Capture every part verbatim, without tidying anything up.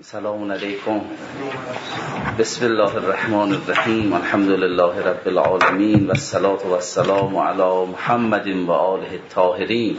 سلام علیکم. بسم الله الرحمن الرحیم. الحمد لله رب العالمین و الصلاة و السلام علی محمد و آله الطاهرین.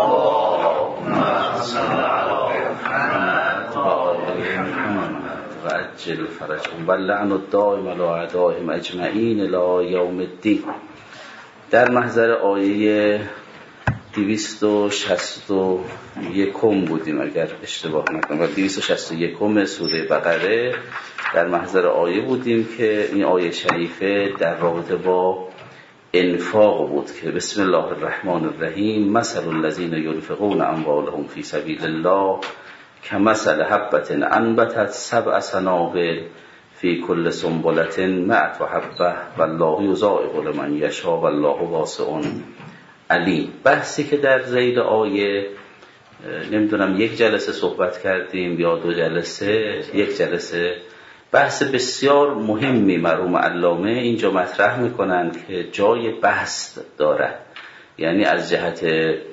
اللهم صل علی محمد و آله محمد و عجل فرجهم و اللعن الدائم علی اعدائهم اجمعین الی یوم الدین. در محضر آیه دویست و شصت و یکم بودیم اگر اشتباه نکنم، و دویست و شصت و یکم سوره بقره در محضر آیه بودیم که این آیه شریفه در رابطه با انفاق بود که بسم الله الرحمن الرحیم. مثل الذین ينفقون اموالهم فی سبیل الله کمثل حبة انبتت سبع سنابل فی کل سنبلة مئة حبة والله یضاعف لمن یشاء والله واسع علی. بحثی که در ذیل آیه نمیدونم یک جلسه صحبت کردیم یا دو جلسه، یک جلسه بحث بسیار مهمی مرحوم علامه اینجا مطرح میکنند که جای بحث دارد، یعنی از جهت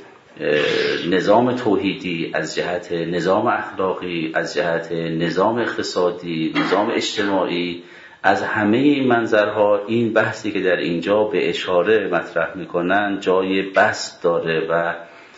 نظام توحیدی، از جهت نظام اخلاقی، از جهت نظام اقتصادی، نظام اجتماعی، از همه این منظرها این بحثی که در اینجا به اشاره مطرح میکنن جای بحث داره و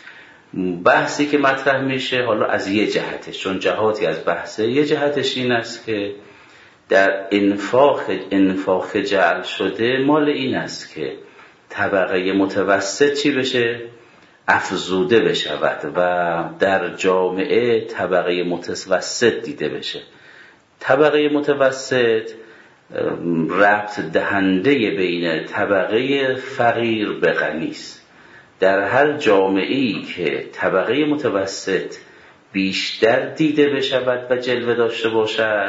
بحثی که مطرح میشه حالا از یه جهتش، چون جهاتی از بحثه، یه جهتش این است که در انفاق انفاق جعل شده مال این است که طبقه متوسط چی بشه؟ افزوده بشود و در جامعه طبقه متوسط دیده بشه. طبقه متوسط ربط دهنده بین طبقه فقیر به غنی است. در هر جامعه‌ای که طبقه متوسط بیشتر دیده بشود و جلوه داشته باشد،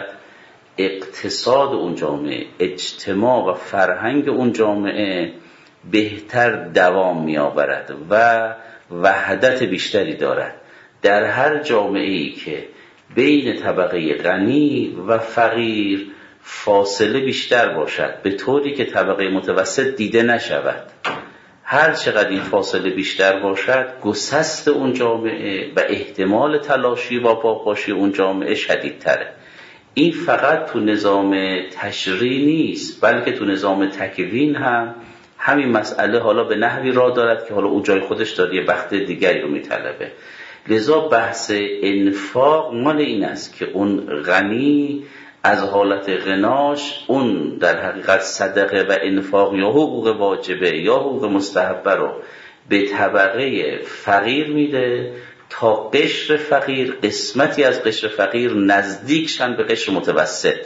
اقتصاد اون جامعه، اجتماع و فرهنگ اون جامعه بهتر دوام می‌آورد و وحدت بیشتری دارد. در هر جامعه‌ای که بین طبقه غنی و فقیر فاصله بیشتر باشد به طوری که طبقه متوسط دیده نشود، هر چقدر این فاصله بیشتر باشد گسست اون جامعه و احتمال تلاشی و پاپاشی اون جامعه شدیدتره. این فقط تو نظام تشریع نیست بلکه تو نظام تکوین هم همین مسئله حالا به نحوی راه دارد که حالا اون جای خودش داره یه بحث دیگری رو میطلبه. لذا بحث انفاق مال این است که اون غنی از حالت غناش اون در حقیقت صدقه و انفاق یا حقوق واجبه یا حقوق مستحبه رو به طبقه فقیر میده تا قشر فقیر قسمتی از قشر فقیر نزدیک شن به قشر متوسط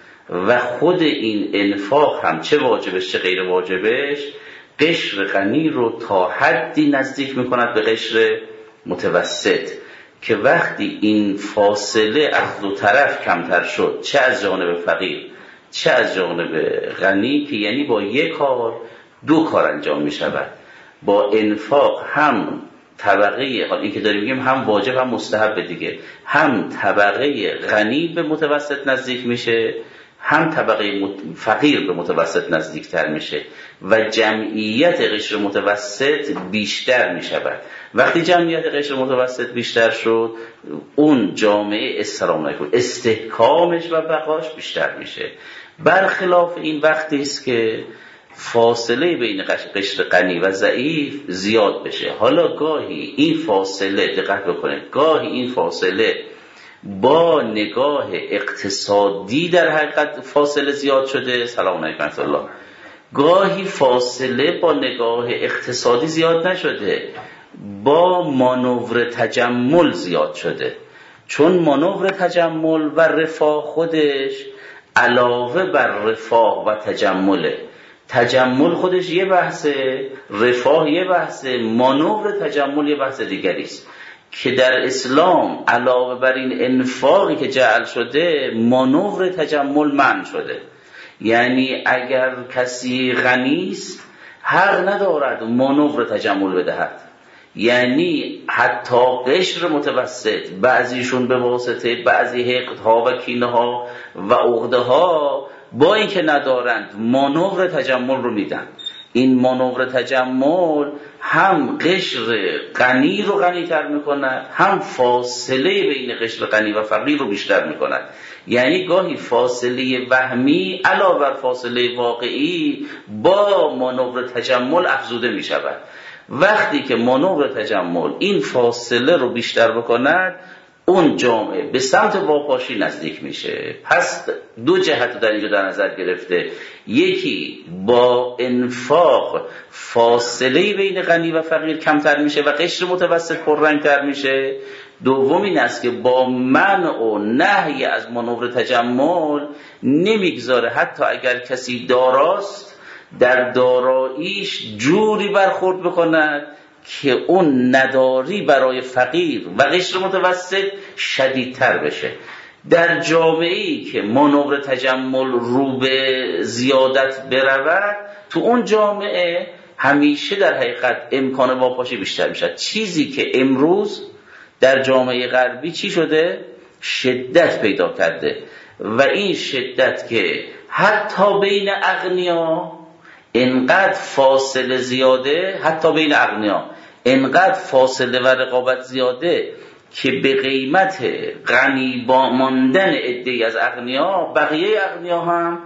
و خود این انفاق هم چه واجبش چه غیر واجبش قشر غنی رو تا حدی نزدیک میکند به قشر متوسط که وقتی این فاصله از دو طرف کمتر شد، چه از جانب فقیر چه از جانب غنی، که یعنی با یک کار دو کار انجام می شود. با انفاق هم طبقه، حالا این که داریم میگیم هم واجب هم مستحب دیگه، هم طبقه غنی به متوسط نزدیک میشه، هم طبقه فقیر به متوسط نزدیکتر میشه و جمعیت قشر متوسط بیشتر میشود. وقتی جمعیت قشر متوسط بیشتر شد اون جامعه السلام علیکم استحکامش و بقاش بیشتر میشه. برخلاف این وقتی است که فاصله بین قشر غنی و ضعیف زیاد بشه. حالا گاهی این فاصله، دقت بکنید، گاهی این فاصله با نگاه اقتصادی در حقیقت فاصله زیاد شده، سلام علیکم ورحمة الله، گاهی فاصله با نگاه اقتصادی زیاد نشده، با مانور تجمل زیاد شده. چون مانور تجمل و رفاه خودش علاوه بر رفاه و تجمله. تجمل خودش یه بحثه، رفاه یه بحثه، مانور تجمل یه بحث دیگری است که در اسلام علاوه بر این انفاقی که جعل شده مانور تجمل منع شده. یعنی اگر کسی غنی است حق ندارد مانور تجمل بدهد، یعنی حتی قشر متوسط بعضیشون به واسطه بعضی حقدها و کینه‌ها و عقده‌ها با اینکه ندارند مانور تجمل رو میدن. این مانور تجمل هم قشر غنی رو غنی‌تر میکند، هم فاصله بین قشر غنی و فقیر رو بیشتر میکند. یعنی گاهی فاصله وهمی علاوه بر فاصله واقعی با مانور تجمل افزوده میشود. وقتی که مانور تجمل این فاصله رو بیشتر بکند، اون جامعه به سمت واپاشی نزدیک میشه. پس دو جهت در اینجا در نظر گرفته، یکی با انفاق فاصله بین غنی و فقیر کمتر میشه و قشر متوسط پررنگتر میشه. دوم این است که با منع و نهی از مانور تجمل نمیگذاره حتی اگر کسی داراست در داراییش جوری برخورد بکند که اون نداری برای فقیر و قشر متوسط شدیدتر بشه. در جامعه‌ای که مانور تجمل رو به زیادت برود، تو اون جامعه همیشه در حقیقت امکان واپاشی بیشتر میشه. چیزی که امروز در جامعه غربی چی شده؟ شدت پیدا کرده و این شدت که حتی بین اغنیا انقدر فاصله زیاده، حتی بین اغنیا انقدر فاصله و رقابت زیاده که به قیمت غنی با ماندن عده‌ای از اغنیا، بقیه اغنیا هم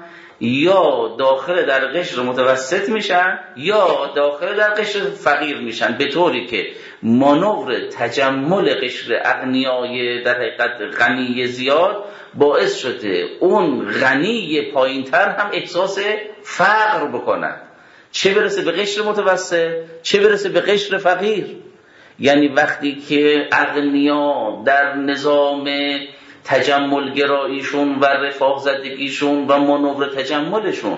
یا داخل در قشر متوسط میشن یا داخل در قشر فقیر میشن، به طوری که مانور تجمل قشر اغنیای در حقیقت غنی زیاد باعث شده اون غنی پایینتر هم احساس فقر بکنن، چه برسه به قشر متوسط چه برسه به قشر فقیر. یعنی وقتی که اغنیا در نظام تجمل گراییشون و رفاه زدگیشون و مانور تجملشون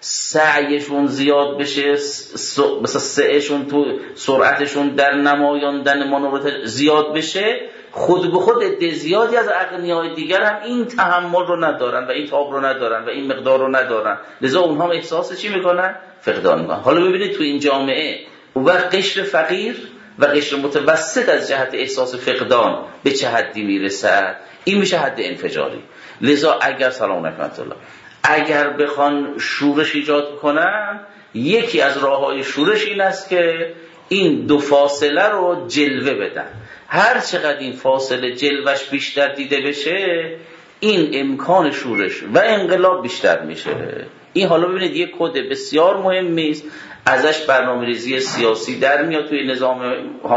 سعیشون زیاد بشه، مثلا سعیشون تو سرعتشون در نمایاندن مانور زیاد بشه، خود به خود عده زیادی از اغنیای دیگر هم این تحمل رو ندارن و این تاب رو ندارن و این مقدار رو ندارن، لذا اونها هم احساس چی میکنن؟ فقدان میکنن. حالا ببینید تو این جامعه اون وقت قشر فقیر و قشر متوسط از جهت احساس فقدان به چه حدی میرسد؟ این میشه حد انفجاری. لذا اگر سلام علیکم الله اگر بخوان شورش ایجاد کنن، یکی از راههای شورش این است که این دو فاصله رو جلوه بدن. هر چقدر این فاصله جلوش بیشتر دیده بشه، این امکان شورش و انقلاب بیشتر میشه. این حالا ببینید یک کد بسیار مهمی است، ازش برنامه‌ریزی سیاسی در میاد توی نظام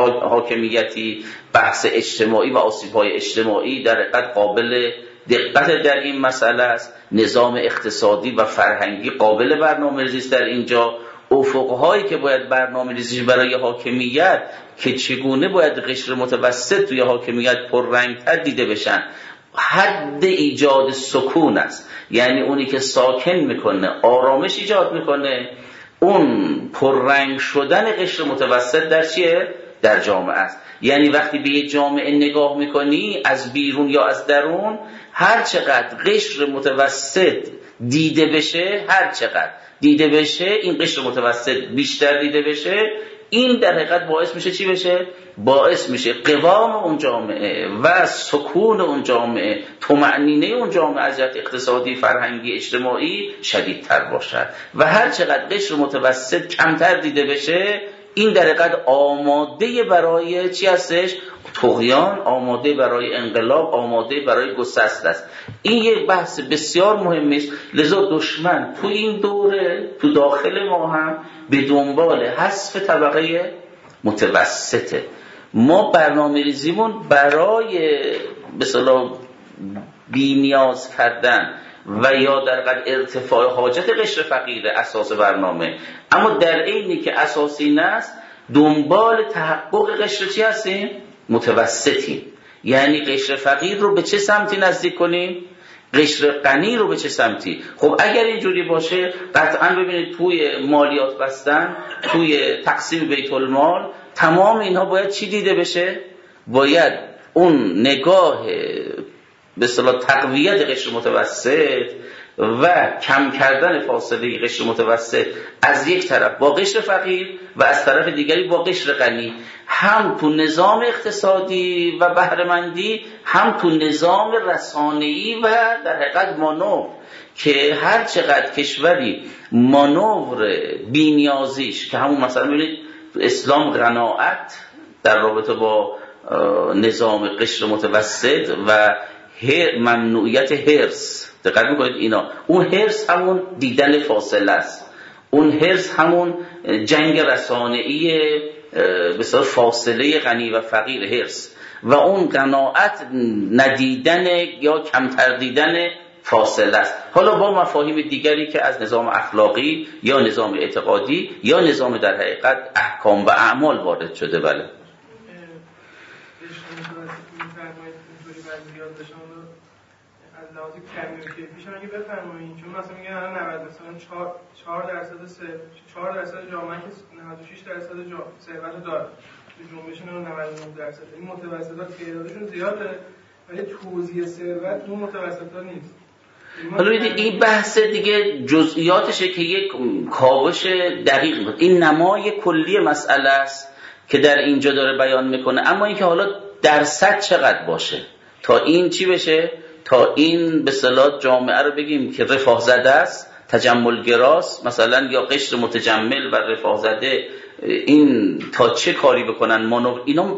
حاکمیتی. بحث اجتماعی و آسیب‌های اجتماعی در حقیقت قابل دقت در این مسئله است. نظام اقتصادی و فرهنگی قابل برنامه‌ریزی است در اینجا. افق‌هایی که باید برنامه‌ریزی برای حاکمیت که چگونه باید قشر متوسط توی حاکمیت پررنگ‌تر دیده بشن، حد ایجاد سکون است. یعنی اونی که ساکن میکنه، آرامش ایجاد میکنه، اون پررنگ شدن قشر متوسط در چیه؟ در جامعه است. یعنی وقتی به یه جامعه نگاه میکنی از بیرون یا از درون، هر چقدر قشر متوسط دیده بشه، هر چقدر دیده بشه این قشر متوسط بیشتر دیده بشه، این در حقیقت باعث میشه چی بشه؟ باعث میشه قوام اون جامعه و سکون اون جامعه، طمأنینه اون جامعه از جهت اقتصادی، فرهنگی، اجتماعی شدیدتر باشد. و هر چقدر قشر متوسط کمتر دیده بشه، این در حقیقت آماده برای چی هستش؟ طغیان، آماده برای انقلاب، آماده برای گسست است. این یک بحث بسیار مهمی است. لذا دشمن تو این دوره تو داخل ما هم به دنبال حذف طبقه متوسطه. ما برنامه‌ریزیمون برای به اصطلاح بی‌نیاز کردن و یا در قد ارتفاع حاجت قشر فقیر اساس برنامه، اما در عینی که اساسی نست دنبال تحقق قشر چی هستیم؟ متوسطیم. یعنی قشر فقیر رو به چه سمتی نزدیک کنیم؟ قشر غنی رو به چه سمتی؟ خب اگر اینجوری باشه قطعا ببینید توی مالیات بستن، توی تقسیم بیت المال، تمام اینها باید چی دیده بشه؟ باید اون نگاه به اصطلاح تقویت قشر متوسط و کم کردن فاصله قشر متوسط از یک طرف با قشر فقیر و از طرف دیگری با قشر غنی، هم تو نظام اقتصادی و بهره‌مندی، هم تو نظام رسانه‌ای و در حقیقت مانور، که هر چقدر کشوری مانور بی‌نیازیش، که همون مثلا ببینید اسلام قناعت در رابطه با نظام قشر متوسط و ممنوعیت حرص، دقت میکنید اینا، اون حرص همون دیدن فاصله است، اون حرص همون جنگ رسانه‌ای بسیار فاصله غنی و فقیر حرص، و اون قناعت ندیدن یا کمتر دیدن فاصله است. حالا با مفاهیم دیگری که از نظام اخلاقی یا نظام اعتقادی یا نظام در حقیقت احکام و اعمال وارد شده. بله از لحاظ کمی و کیفیش هم اگه بفرمایید، چون مثلا میگن الان نود مثلا چهار درصد چهار درصد جامعه که نود و شش درصد ثروت داره، تو جنبشون نود و نه درصد، این متوسطات تعدادشون زیاده ولی توزیع ثروت اون متوسطا نیست. حالا این بحث دیگه جزئیاتشه که یک کاوش دقیق میکنه، این نمای کلی مسئله است که در اینجا داره بیان میکنه، اما اینکه حالا درصد چقدر باشه تا این چی بشه، تا این به اصطلاح جامعه رو بگیم که رفاه زده است، تجمل گراست مثلا، یا قشر متجمل و رفاه زده، این تا چه کاری بکنن مانور، اینا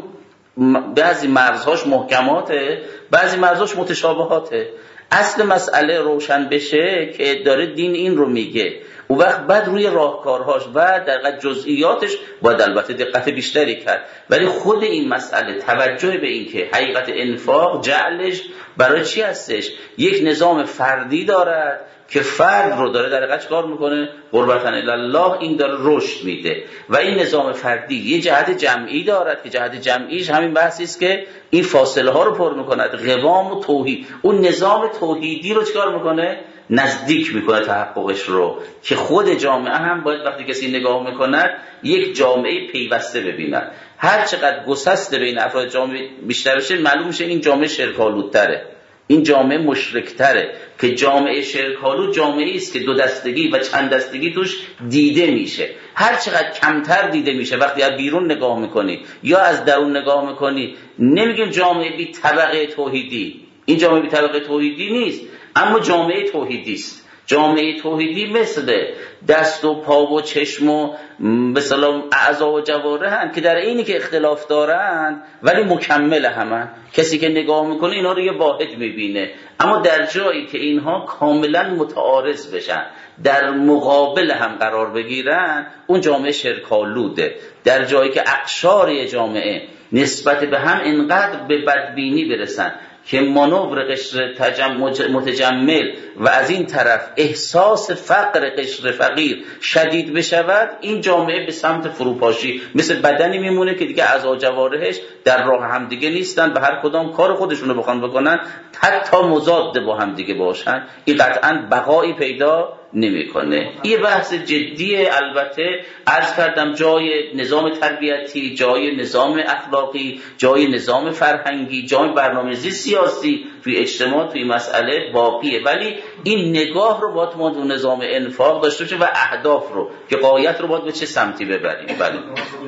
بعضی مرزهاش محکماته، بعضی مرزهاش متشابهاته. اصل مسئله روشن بشه که داره دین این رو میگه، اون وقت بعد روی راهکارهاش و در جزئیاتش باید البته دقت بیشتری کرد، ولی خود این مسئله توجه به این که حقیقت انفاق جعلش برای چی هستش، یک نظام فردی دارد که فرد رو داره در حقیقت کار میکنه قربتن الله، این داره رشد میده، و این نظام فردی یه جهت جمعی دارد که جهت جمعیش همین بحثی است که این فاصله ها رو پر میکند، قوام و توحید، اون نظام توحیدی رو چیکار میکنه، نزدیک میکنه تحققش رو، که خود جامعه هم باید وقتی کسی نگاه میکند یک جامعه پیوسته ببیند. هر چقدر گسسته بین افراد جامعه بیشتر بشه معلوم میشه این جامعه شرک‌آلودتره، این جامعه مشرک‌تره، که جامعه شرک‌آلود جامعه‌ای است که دو دستگی و چند دستگی توش دیده میشه. هر چقدر کمتر دیده میشه وقتی از بیرون نگاه میکنی یا از درون نگاه میکنی، نمیگیم جامعه بی طبقه توحیدی، این جامعه بی طبقه توحیدی نیست، اما جامعه توحیدی است. جامعه توحیدی مثل دست و پا و چشم و به اصطلاح اعضا و جوارح هم که در اینی که اختلاف دارن ولی مکمل همن، کسی که نگاه میکنه اینا رو یه واحد میبینه، اما در جایی که اینها کاملا متعارض بشن، در مقابل هم قرار بگیرن، اون جامعه شرک‌آلوده. در جایی که اقشار جامعه نسبت به هم اینقدر به بدبینی برسن که مانور قشر متجمل و از این طرف احساس فقر قشر فقیر شدید بشود، این جامعه به سمت فروپاشی مثل بدنی میمونه که دیگه اعضا جوارحش در راه هم دیگه نیستن، به هر کدام کار خودشونو بخوان بکنن، حتی مضاد با هم دیگه باشن، این قطعا بقایی پیدا نمیکنه. این بحث جدیه. البته عرض کردم جای نظام تربیتی، جای نظام اخلاقی، جای نظام فرهنگی، جای برنامه‌ریزی سیاسی توی اجتماع توی مسئله باقیه، ولی این نگاه رو باید ما تو نظام انفاق داشته باشیم و اهداف رو که غایت رو باید به چه سمتی ببریم. بله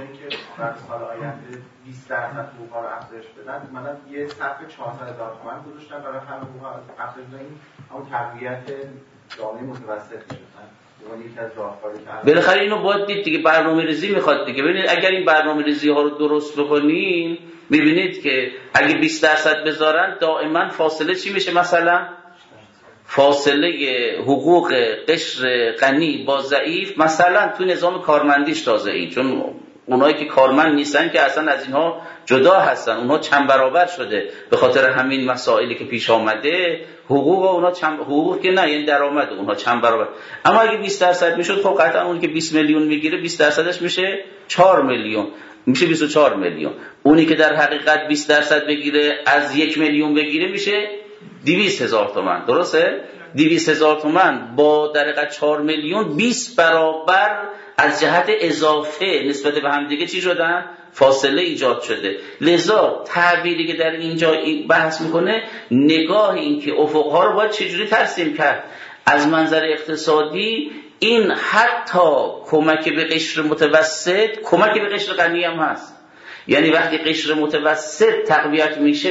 بیست درصد حقوق‌ها رو افزایش بدن، مثلا یه صف چهارصد هزار تومان گذاشتن برای همه حقوق‌ها افزایش بدن، اما تربیت جامعه متوسط میشن. اون یکی از راهکارهای که بالاخره اینو باید دید دیگه، برنامه‌ریزی میخواد دیگه. ببینید اگر این برنامه‌ریزی ها رو درست بکنین، میبینید که اگه بیست درصد بذارن دائما فاصله چی میشه؟ مثلا فاصله حقوق قشر غنی با ضعیف مثلا تو نظام کارمندیش تازه این، چون اونایی که کارمند نیستن که اصلا از اینها جدا هستن، اونها چند برابر شده به خاطر همین مسائلی که پیش آمده، حقوق اونها چند، حقوق که نه، یعنی درآمد اونها چند برابر. اما اگه بیست درصد میشد، خب قطعا اونی که بیست میلیون میگیره بیست درصدش میشه چهار میلیون، میشه بیست و چهار میلیون. اونی که در حقیقت بیست درصد بگیره از یک میلیون بگیره میشه دویست هزار تومان. درسته؟ دویست هزار تومان با در حقیقت چهار میلیون بیست برابر از جهت اضافه نسبت به هم دیگه چی شدن؟ فاصله ایجاد شده. لذا تعبیری که در اینجا بحث میکنه، نگاه این که افقها رو باید چجوری ترسیم کرد. از منظر اقتصادی این حتی کمک به قشر متوسط کمک به قشر غنی هم هست. یعنی وقتی قشر متوسط تقویت میشه،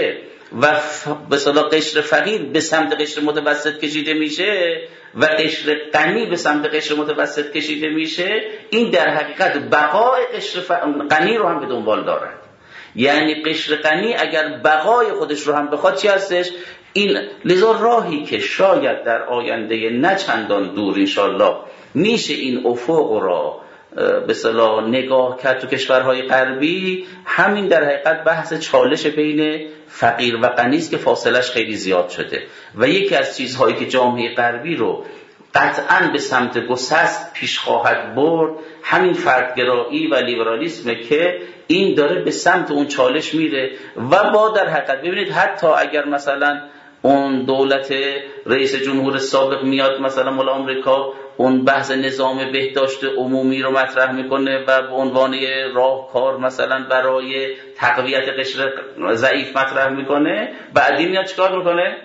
و به اصطلاح قشر فقیر به سمت قشر متوسط کشیده میشه و قشر غنی به سمت قشر متوسط کشیده میشه، این در حقیقت بقای قشر غنی رو هم به دنبال دارد. یعنی قشر غنی اگر بقای خودش رو هم بخواد چی هستش؟ این لذا راهی که شاید در آینده نه چندان دور انشالله میشه این افق را به اصطلاح نگاه کرد تو کشورهای غربی، همین در حقیقت بحث چالش بین فقیر و غنی است که فاصلش خیلی زیاد شده و یکی از چیزهایی که جامعه غربی رو قطعاً به سمت گسست پیش خواهد برد همین فردگرایی و لیبرالیسمه که این داره به سمت اون چالش میره و با در حقیقت ببینید حتی اگر مثلا اون دولت رئیس جمهور سابق میاد مثلا مال آمریکا اون بحث نظام بهداشت عمومی رو مطرح میکنه و به عنوان راهکار مثلا برای تقویت قشر ضعیف مطرح میکنه، بعدی میاد چیکار میکنه؟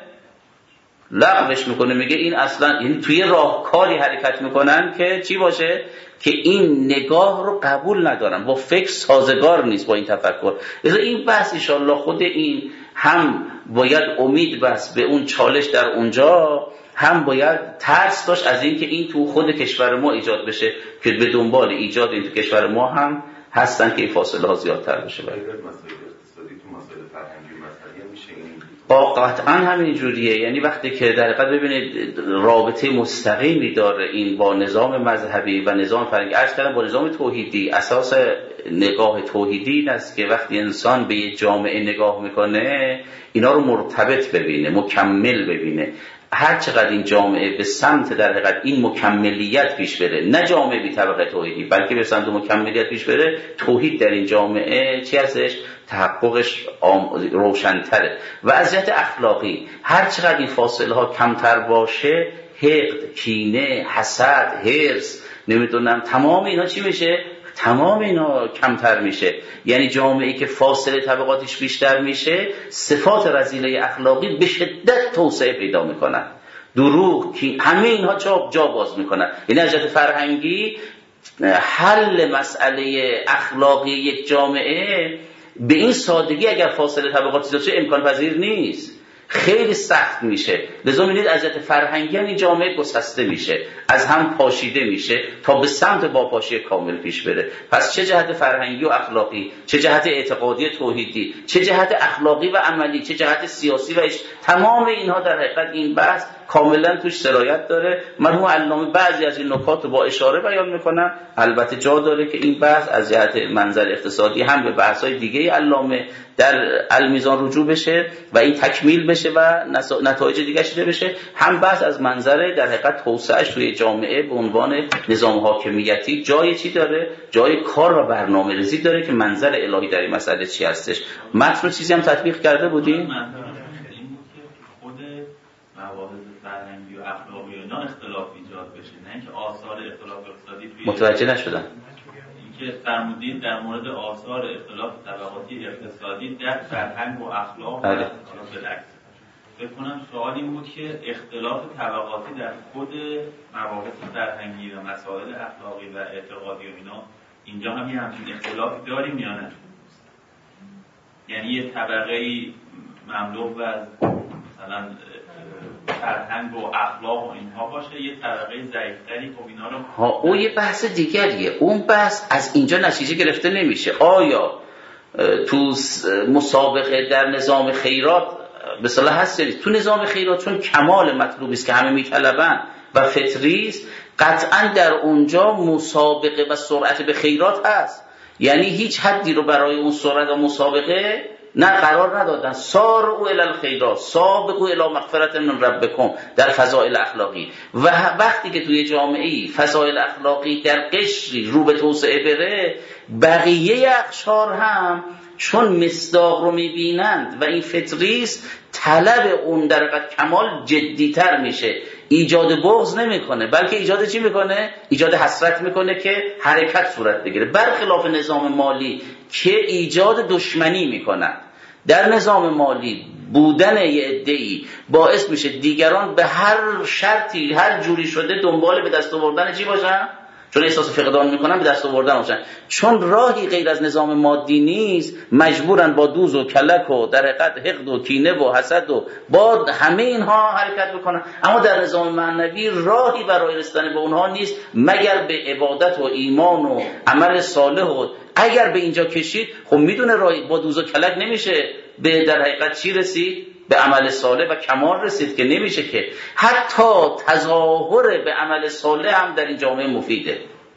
لغوش میکنه، میگه این اصلا این توی راهکاری حرکت میکنن که چی باشه؟ که این نگاه رو قبول ندارن، با فکر سازگار نیست با این تفکر. لذا این بحث انشالله خود این هم باید امید بس به اون چالش در اونجا، هم باید ترس داشت از این که این تو خود کشور ما ایجاد بشه که به دنبال ایجاد این تو کشور ما هم هستن که این فاصله ها زیادتر بشه. مسائل اقتصادی تو مسائل فرهنگی مسئله میشه این قطعا همین جوریه. یعنی وقتی که در حقیقت ببینید رابطه مستقیمی داره این با نظام مذهبی و نظام فرهنگی، عرض کردم با نظام توحیدی. اساس نگاه توحیدی این است که وقتی انسان به یک جامعه نگاه میکنه اینا رو مرتبط ببینه، مکمل ببینه. هر چقدر این جامعه به سمت در حقیقت این مکملیت پیش بره، نه جامعه بی طبقه توحیدی بلکه به سمت مکملیت پیش بره، توحید در این جامعه چی هستش؟ تحققش روشن‌تره. و از جهت اخلاقی هر چقدر این فاصله ها کمتر باشه، حقد، کینه، حسد، حرص، نمیدونم تمام اینا چی میشه؟ تمام اینا کمتر میشه. یعنی جامعه‌ای که فاصله طبقاتش بیشتر میشه، صفات رذیله اخلاقی به شدت توسعه پیدا میکنن. دروغ، کی همه اینها جا جا باز میکنن. یعنی از جهت فرهنگی حل مسئله اخلاقی یک جامعه به این سادگی اگر فاصله طبقاتی باشه امکان پذیر نیست، خیلی سخت میشه. لذا می‌بینید از جهت فرهنگی این جامعه گسسته میشه، از هم پاشیده میشه تا به سمت واپاشی کامل پیش بره. پس چه جهت فرهنگی و اخلاقی، چه جهت اعتقادی توحیدی، چه جهت اخلاقی و عملی، چه جهت سیاسی و اش... تمام اینها در حقیقت این بحث کاملا توش سرایت داره. مرحوم علامه بعضی از این نکات رو با اشاره بیان میکنم. البته جا داره که این بحث از جهت منظر اقتصادی هم به بحث‌های دیگه علامه در المیزان رجوع بشه و این تکمیل بشه و نتایج دیگه شده بشه، هم بحث از منظر در حقیقت توسعه‌اش توی جامعه به عنوان نظام حاکمیتی جای چی داره، جای کار و برنامه‌ریزی داره که منظر الهی در این مسئله چی هستش. متن چیزی هم تطبیق کرده بودین؟ فرهنگی و اخلاقی و اینا اختلاف ایجاد بشه، نه اینکه آثار اختلاف اقتصادی توی متوجه نشدم. اینکه فرمودید در مورد آثار اختلاف طبقاتی اقتصادی در فرهنگ و اخلاق و بالعکس. فکر کنم سوال این بود که اختلاف طبقاتی در خود مباحث فرهنگی و مسائل اخلاقی و اعتقادی و اینا اینجا هم یه همچین اختلافی داریم یا نه؟ یعنی یه طبقه‌ای مملو از مثلا فرهنگ و اخلاق و اینها باشه، یه طبقه ضعیف‌تری خب اینا رو ها اون یه بحث دیگریه. اون بحث از اینجا نتیجه گرفته نمیشه. آیا تو مسابقه در نظام خیرات به اصطلاح هست؟ تو نظام خیرات چون کمال مطلوبی است که همه میطلبن و فطری است، قطعا در اونجا مسابقه و سرعت به خیرات هست. یعنی هیچ حدی رو برای اون سرعت و مسابقه نه قرار ندادن. سارعوا الی الخیرات سابقوا الی مغفرة من ربکم در فضائل اخلاقی. و وقتی که توی جامعه‌ای فضائل اخلاقی در قشری رو به توسعه بره، بقیه اقشار هم چون مصداق رو میبینند و این فطریست، طلب اون در حقیقت کمال جدیتر میشه. ایجاد بغض نمیکنه بلکه ایجاد چی میکنه؟ ایجاد حسرت میکنه که حرکت صورت بگیره. برخلاف نظام مالی که ایجاد دشمنی میکنه. در نظام مالی بودن یه عده‌ای باعث میشه دیگران به هر شرطی هر جوری شده دنبال به دست آوردن چی باشن؟ چون احساس فقدان میکنن به دست آوردن باشن. چون راهی غیر از نظام مادی نیست، مجبورن با دوز و کلک و در حقیقت حقد و کینه و حسد و با همه اینها حرکت بکنن. اما در نظام معنوی راهی برای رسیدن به اونها نیست مگر به عبادت و ایمان و عمل صالح. و اگر به اینجا کشید خب میدونه راهی با دوز و کلک نمیشه به در حقیقت چی رسید؟ به عمل صالح و کمال رسید که نمیشه. که حتی تظاهر به عمل صالح هم در این جامعه مفیده.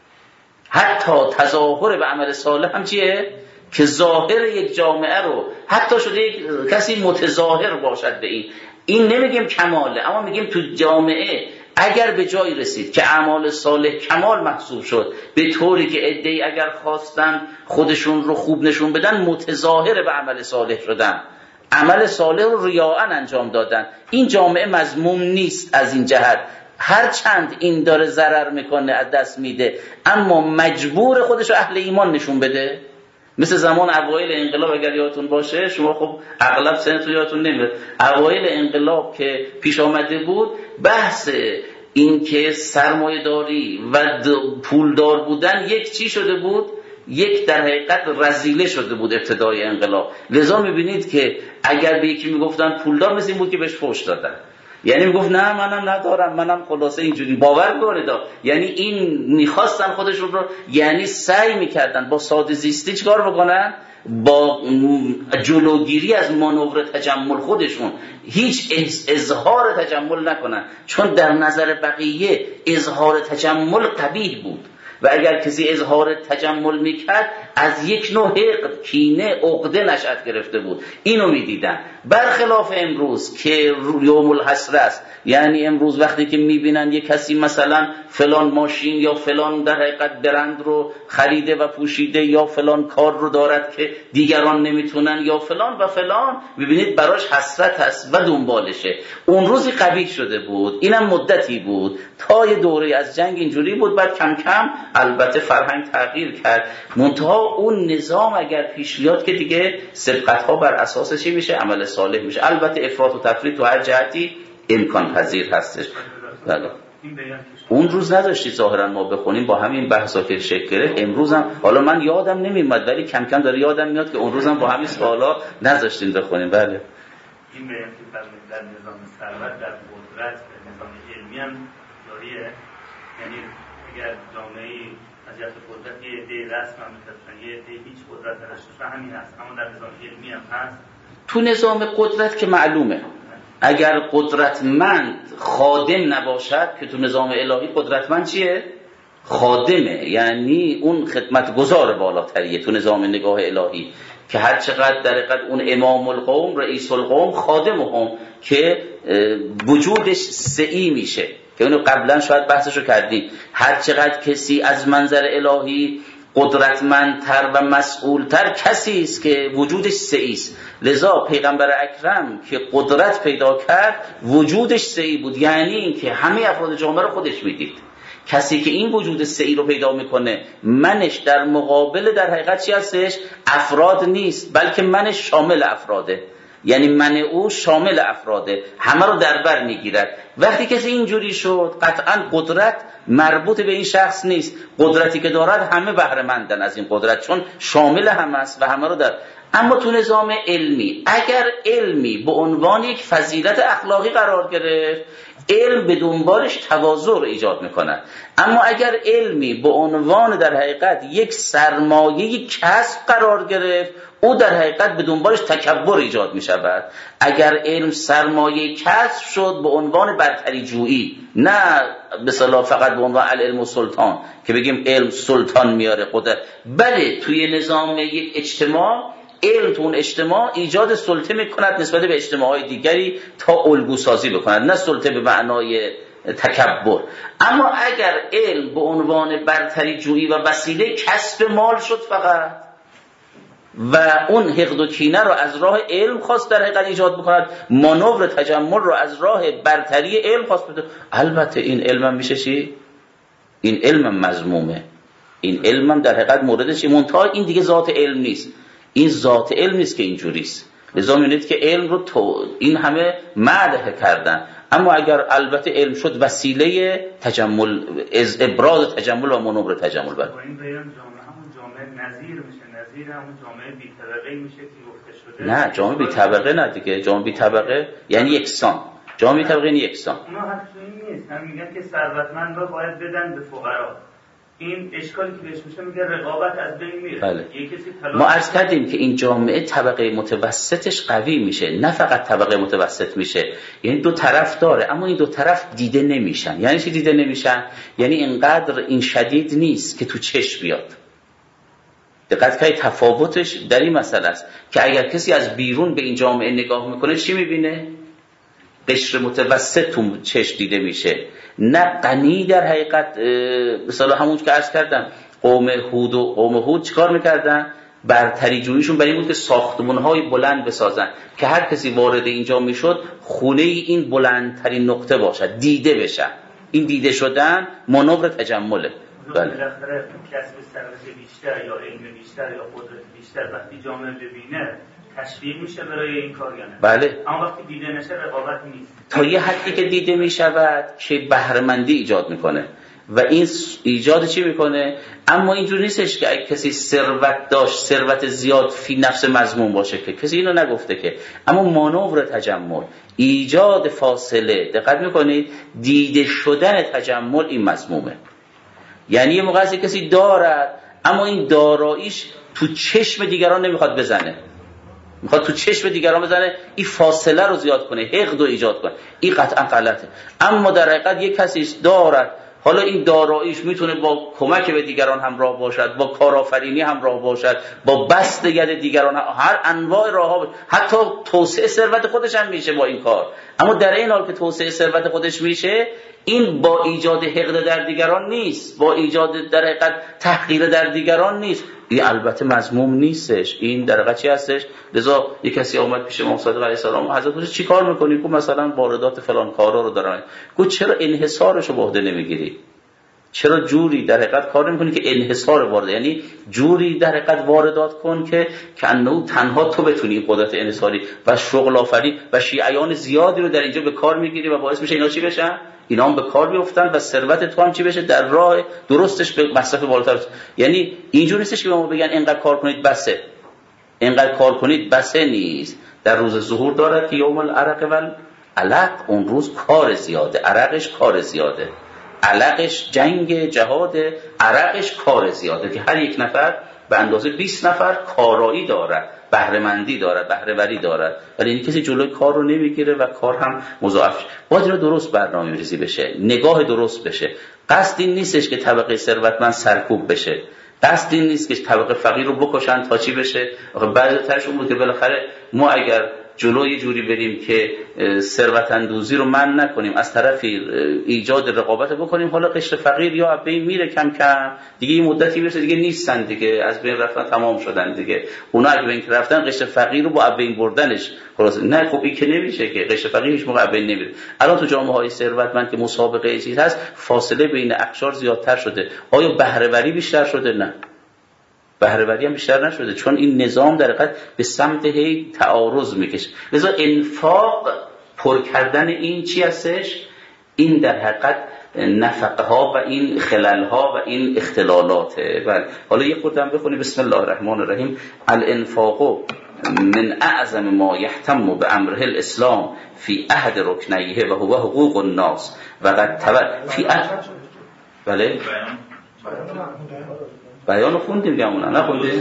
حتی تظاهر به عمل صالح هم چیه؟ که ظاهر یک جامعه رو حتی شده یک کسی متظاهر باشد به این. این نمیگیم کماله، اما میگیم تو جامعه اگر به جایی رسید که اعمال صالح کمال محسوب شد، به طوری که عده‌ای اگر خواستن خودشون رو خوب نشون بدن متظاهر به عمل صالح شدن، عمل صالح رو ریاءً انجام دادن، این جامعه مذموم نیست از این جهت. هرچند این داره ضرر میکنه از دست میده، اما مجبور خودش رو اهل ایمان نشون بده. مثل زمان اوایل انقلاب اگر یادتون باشه، شما خب اغلب سنتون یادتون نمیاد، اوایل انقلاب که پیش آمده بود بحث این که سرمایه داری و پولدار بودن یک چی شده بود، یک در حقیقت رذیله شده بود ابتدای انقلاب. لذا میبینید که اگر به یکی میگفتن پولدار، مثل این بود که بهش فحش دادن. یعنی میگفت نه منم ندارم، منم خلاصه اینجوری باور کنید. یعنی این میخواستن خودشون رو، یعنی سعی میکردن با ساده زیستی چیکار بکنن؟ با جلوگیری از مانور تجمل خودشون هیچ اظهار تجمل نکنن، چون در نظر بقیه اظهار تجمل قبیح بود و اگر کسی اظهار تجمل میکرد از یک نوع حقد، کینه، عقده نشأت گرفته بود. اینو میدیدن. برخلاف امروز که یوم الحسره است، یعنی امروز وقتی که میبینن یک کسی مثلا فلان ماشین یا فلان در حقیقت برند رو خریده و پوشیده یا فلان کار رو دارد که دیگران نمیتونن یا فلان و فلان، میبینید براش حسرت هست و دنبالشه. اون روزی قبیح شده بود، اینم مدتی بود تا یه دوره از جنگ اینجوری بود، بعد کم کم البته فرهنگ تغییر کرد. منتها اون نظام اگر پیش بیاد که دیگه سبقت‌ها بر اساس چی میشه؟ عمل صالح میشه. البته افراط و تفریط تو هر جهتی امکان پذیر هستش. بله. اون روز نداشتید ظاهرا ما بخونیم با همین بحثا که شکل گرفت. امروز هم حالا من یادم نمیاد ولی کم کم داره یادم میاد که اون روز هم با همین سوالا نذاشتین بخونیم. بله. این بیان که در نظام ثروت در قدرت در نظام علمی هم داریه، یعنی اگر جامعه‌ای از جهت قدرت یه عده رسم هم می‌کنه، یه عده هیچ قدرت نداشته، همین هست، اما در نظام علمی هم هست. تو نظام قدرت که معلومه اگر قدرتمند خادم نباشد، که تو نظام الهی قدرتمند چیه؟ خادمه، یعنی اون خدمتگزار بالاتریه تو نظام نگاه الهی، که هر چقدر در حقیقت اون امام القوم، رئیس القوم، خادمهم که وجودش سعی میشه، که اونو قبلا شاید بحثشو کردیم. هر چقدر کسی از منظر الهی قدرتمندتر و مسئولتر کسی است که وجودش سعی است. لذا پیغمبر اکرم که قدرت پیدا کرد وجودش سعی بود، یعنی اینکه همه افراد جامعه رو خودش میدید. کسی که این وجود سعی رو پیدا میکنه، منش در مقابل در حقیقت چی هستش؟ افراد نیست، بلکه منش شامل افراده، یعنی من او شامل افراده، همه رو در بر میگیرد. وقتی کسی اینجوری شد قطعا قدرت مربوط به این شخص نیست، قدرتی که دارد همه بهره مندن از این قدرت، چون شامل هم است و همه رو در. اما تو نظام علمی اگر علمی به عنوان یک فضیلت اخلاقی قرار گرفت، علم به دنبالش تواضع رو ایجاد میکند. اما اگر علمی به عنوان در حقیقت یک سرمایه کسب قرار گرفت، او در حقیقت به دنبالش تکبر ایجاد میشود. اگر علم سرمایه کسب شد به عنوان برتری جویی، نه به اصطلاح فقط به عنوان العلم و سلطان که بگیم علم سلطان میاره قدرت، بله توی نظام یک اجتماع علم تو اون اجتماع ایجاد سلطه میکند نسبت به اجتماعهای دیگری تا الگو سازی بکند، نه سلطه به معنای تکبر. اما اگر علم به عنوان برتری جویی و وسیله کسب مال شد فقط، و اون حقد و کینه رو از راه علم خواست در حقیقت ایجاد بکند، مانور تجمل رو از راه برتری علم خواست بده، البته این علم هم میشه چی؟ این علم هم مذمومه، این علم هم در حقیقت موردش منتها این دیگه ذات علم نیست، این ذات علم نیست که اینجوریست. لذا می‌بینید که علم رو تو این همه مدح کردن، اما اگر البته علم شد وسیله تجمل، از ابراز تجمل و منور تجمل بر این بیان جامعه همون جامعه نظیر میشه، نظیر همون جامعه بی طبقه میشه که گفته شده. نه جامعه بی طبقه نه دیگه، جامعه بی طبقه یعنی یکسان، جامعه بی طبقه یعنی یکسان. اونا حتی این نیست، هم میگن که ثروتمند را باید بدن به فقرا. این اشکالی که بهش میشه میگه رقابت از بین میره. بله. یه کسی ما عرض کردیم که این جامعه طبقه متوسطش قوی میشه، نه فقط طبقه متوسط میشه، یعنی دو طرف داره، اما این دو طرف دیده نمیشن. یعنی چی دیده نمیشن؟ یعنی اینقدر این شدید نیست که تو چشم بیاد. دقت کنید تفاوتش در این مسئله است که اگر کسی از بیرون به این جامعه نگاه میکنه چی میبینه؟ قشر متوسط تو چشم دیده میشه، نه غنی. در حقیقت مثلا همون که عرض کردم قوم هود و قوم هود چیکار میکردن؟ برتری جوییشون برای این بود که ساختمان‌های بلند بسازن که هر کسی وارد اینجا میشد خونه این بلندترین نقطه باشد، دیده بشه. این دیده شدن منور تجمله. بله. بالاخره کسب ثروت بیشتر یا علم بیشتر یا قدرت بیشتر وقتی جامعه ببینه تشویق میشه برای این کار یا نه؟ بله. اما وقتی دیده نشه رقابت نیست. تا یه حدی که دیده میشود که بهره‌مندی ایجاد میکنه و این ایجاد چی میکنه؟ اما اینجور نیستش که اگه کسی ثروت داشت، ثروت زیاد فی نفس مضمون باشه، که کسی اینو نگفته که، اما مانور تجمل، ایجاد فاصله، دقت میکنید دیده شدن تجمل این مضمومه. یعنی یه موقع از کسی دارد اما این داراییش تو چشم دیگران نمیخواد بزنه، میخواد تو چشم دیگران بزنه، این فاصله رو زیاد کنه، حقد رو ایجاد کنه، این قطعا غلطه. اما در حقیقت یک کسی دارد، حالا این داراییش میتونه با کمک به دیگران همراه باشد، با کارآفرینی همراه باشد، با بسط ید دیگران، هر انواع راهها، حتی توسعه ثروت خودش هم میشه با این کار. اما در این حال که توسعه ثروت خودش میشه، این با ایجاد حقد در دیگران نیست، با ایجاد در حقیقت تحقیر در دیگران نیست. این البته مذموم نیستش، این در حقیقت چی هستش؟ لذا یک کسی اومد پیش امام صادق علیه السلام، حضرت گفت چی کار میکنی؟ گفت مثلا واردات فلان کارا رو دارن. گفت چرا انحصارشو به عهده نمیگیری؟ چرا جوری در حقیقت کار نمیکنی که انحصار وارد، یعنی جوری در حقیقت واردات کن که کنو تنها تو بتونی قدرت انحصاری و شغل آفرین و شیعیان زیادی رو در اینجا به کار میگیری و باعث میشه اینا چی بشن؟ اینا هم به کار بیفتن و ثروت تو هم چی بشه؟ در راه درستش به مصرف بالاتر. یعنی اینجوری نیستش که به ما بگن اینقدر کار کنید بسه، اینقدر کار کنید بسه نیست. در روز ظهور داره که یوم العرق و العلق، اون روز کار زیاده، عرقش کار زیاده، علقش جنگ جهاد، عرقش کار زیاده که هر یک نفر به اندازه بیست نفر کارایی دارد، بهره‌مندی دارد، بهره‌وری دارد، ولی این کسی جلوی کار رو نمیگیره و کار هم مضاعف شه. باید اینا درست برنامه‌ریزی بشه، نگاه درست بشه. قصد این نیستش که طبقه ثروتمند سرکوب بشه، قصد این نیست که طبقه فقیر رو بکشن تا چی بشه. آخه بعضی ترش اون بود که بالاخره ما اگر جلوی یه جوری بریم که ثروت اندوزی رو منع نکنیم، از طرفی ایجاد رقابت بکنیم، حالا قشر فقیر یا از بین میره کم کم دیگه، این مدتی میرسه دیگه نیستن دیگه، از بین رفتن، تمام شدن دیگه. اونا اگه بین رفتن قشر فقیر رو با از بین بردنش خلاص، نه خب این که نمیشه که قشر فقیر هیچ موقع از بین نمیره. الان تو جامعه های ثروتمند که مسابقه چیز هست، فاصله بین اقشار زیادتر شده. آیا بهره‌وری بیشتر شده؟ نه، بهره‌وری هم بیشتر نشده، چون این نظام در حقیقت به سمت هی تعارض میکشه. لذا انفاق، پر کردن این چی هستش؟ این در حقیقت نفقه ها و این خلل ها و این اختلالاته. بله، حالا یه خودم بخونی بسم الله الرحمن الرحیم. الانفاق من اعظم ما یهتم بامره الاسلام فی عهد رکنیه و هو حقوق الناس و قد تبع فی عهد. بله بیانو خوندیم گمونه نخوندیم؟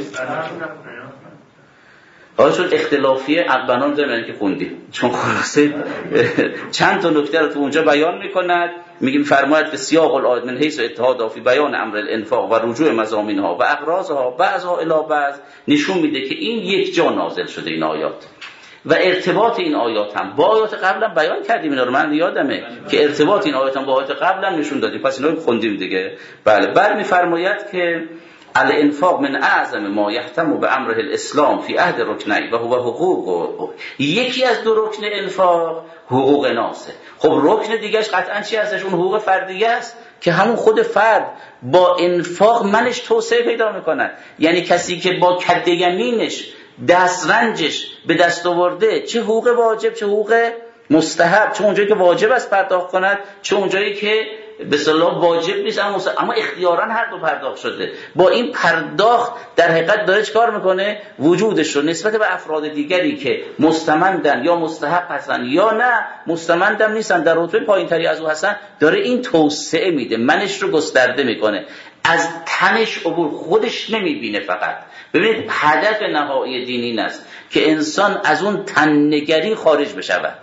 حالا چون اختلافیه بنان زمینه که خوندیم، چون خلاصه چند تا نکته رو تو اونجا بیان میکند. میگیم فرماید به سیاق الآیات من حیث اتحاد فی بیان امر الانفاق و رجوع مضامینها و اغراضها بعضها الی بعض، نشون میده که این یک جا نازل شده این آیات و ارتباط این آیات هم با آیات قبلا بیان کردیم. اینا رو من یادمه که ارتباط این آیات هم با آیات قبلا نشون دادیم، پس اینا رو خوندیم دیگه. بله، بر میفرماید که الانفاق من اعظم ما یهتم بامره الاسلام فی عهد رکنی و هو حقوق. یکی از دو رکن انفاق حقوق ناسه. خب رکن دیگهش قطعا چی هستش؟ اون حقوق فردیه است که همون خود فرد با انفاق منش توسعه پیدا میکنه. یعنی کسی که با کد یمینش دسترنجش به دست آورده، چه حقوق واجب چه حقوق مستحب، چه اونجایی که واجب است پرداخت کند، چه اونجایی که به اصطلاح واجب نیست اما اختیاراً هر دو پرداخت شده. با این پرداخت در حقیقت داره چیکار میکنه؟ وجودش رو نسبت به افراد دیگری که مستمندن یا مستحق هستن یا نه مستمندم نیستن، در رتبه پایینتری از او هستن، داره این توسعه میده، منش رو گسترده میکنه، از تنش عبور، خودش نمیبینه. فقط ببینید هدف نهایی دین این است که انسان از اون تن‌نگری خارج بشود،